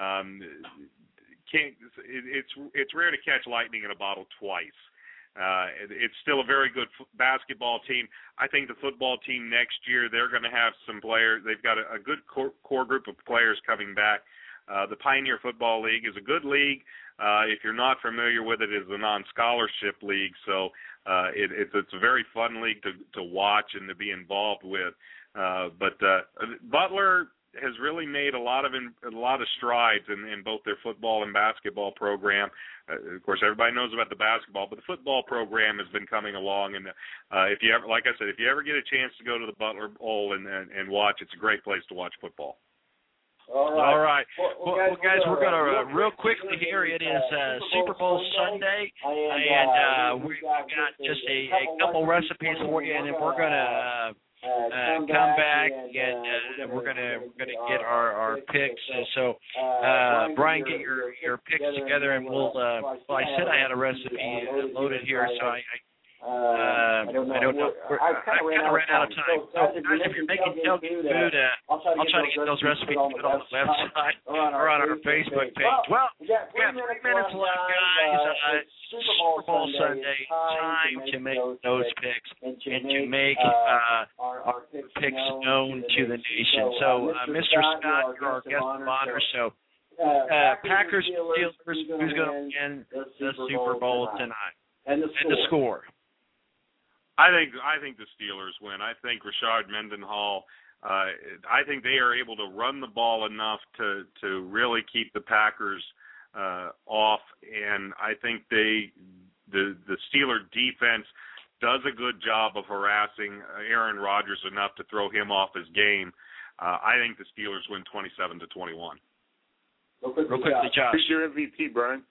it's rare to catch lightning in a bottle twice. It's still a very good basketball team. I think the football team next year, they're going to have some players. They've got a good core group of players coming back. The Pioneer Football League is a good league. If you're not familiar with it, it's a non-scholarship league, so it's a very fun league to watch and to be involved with. But Butler has really made a lot of strides in both their football and basketball program. Of course, everybody knows about the basketball, but the football program has been coming along. And if you ever get a chance to go to the Butler Bowl and watch, it's a great place to watch football. All right. Well, guys, we're going to real quickly here. It is Super Bowl Sunday, and we've got just a couple recipes for you, and then we're going to come back and we're gonna get our picks. So Brian, get your picks together, and we'll. I said I had a recipe loaded here, so I don't know. I kind of ran out of time. So guys, if you're making tailgate food, I'll try to get those recipes put on the website or on our Facebook page. Well, we got 3 minutes left, guys. Super Bowl Sunday, time to make those picks and to make our picks known to the nation. So, Mr. Scott, you're our guest of honor. So, Packers, Steelers, who's going to win the Super Bowl tonight? And the score. I think the Steelers win. I think Rashard Mendenhall. I think they are able to run the ball enough to really keep the Packers off, and I think the Steeler defense does a good job of harassing Aaron Rodgers enough to throw him off his game. I think the Steelers win 27-21. Real quickly, Josh. Who's your MVP, Brian?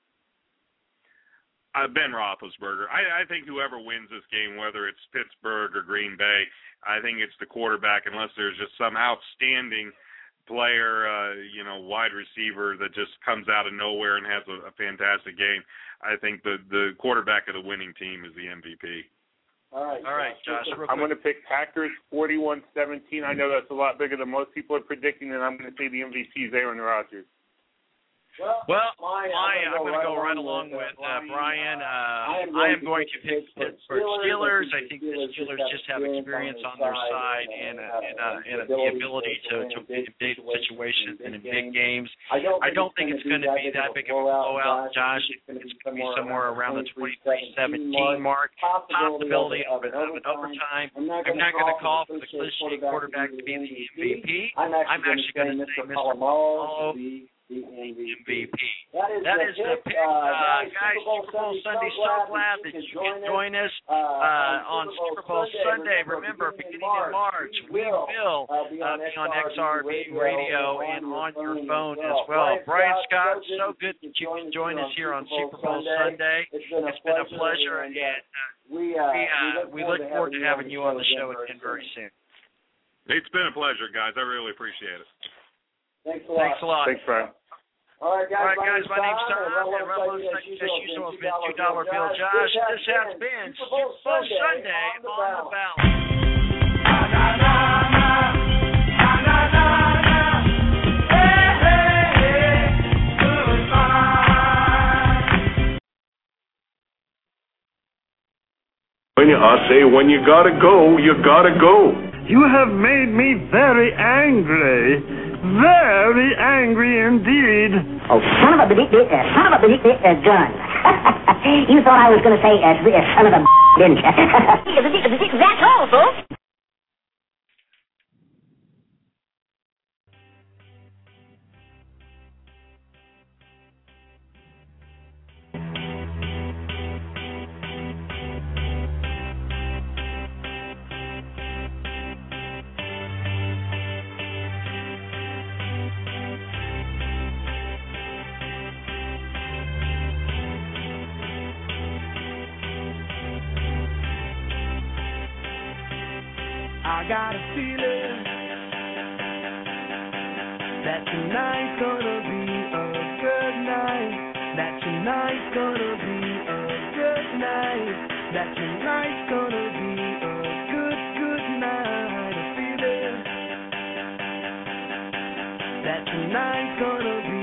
Ben Roethlisberger. I think whoever wins this game, whether it's Pittsburgh or Green Bay, I think it's the quarterback, unless there's just some outstanding player, wide receiver that just comes out of nowhere and has a fantastic game. I think the quarterback of the winning team is the MVP. All right, Josh. I'm going to pick Packers 41-17. I know that's a lot bigger than most people are predicting, and I'm going to say the MVP is Aaron Rodgers. Well, I'm going to go right along with Brian. I am going to pick Pittsburgh Steelers. I think the Steelers just have experience on their side and the ability to win in big situations and in big games. I don't think it's going to be that big of a blowout, Josh. It's going to be somewhere around the 23-17 mark. Possibility of an overtime. I'm not going to call for the cliche quarterback to be the MVP. I'm actually going to say Mr. Malo, the MVP. That is the pick. Guys, Super Bowl Sunday, so glad that you can join us on Super Bowl Sunday. Remember, beginning in March, we will be on XRB Radio and on your phone as well. Brian Scott, so good that you can join us here on Super Bowl Sunday. It's been a pleasure, and we look forward to having you on the show again very soon. It's been a pleasure, guys. I really appreciate it. Thanks a lot. Thanks, Brian. All right, guys, my name's Tom, and Revolution as usual has been $2 Bill Josh. This has been Super Bowl Sunday on the Ballot. I say, when you gotta go, you gotta go. You have made me very angry. Very angry indeed. Oh, son of a gun. You thought I was going to say son of a didn't you? That's all, folks. I got a feeling that tonight's gonna be a good night. That tonight's gonna be a good night. That tonight's gonna be a good night. A feeling that tonight's gonna be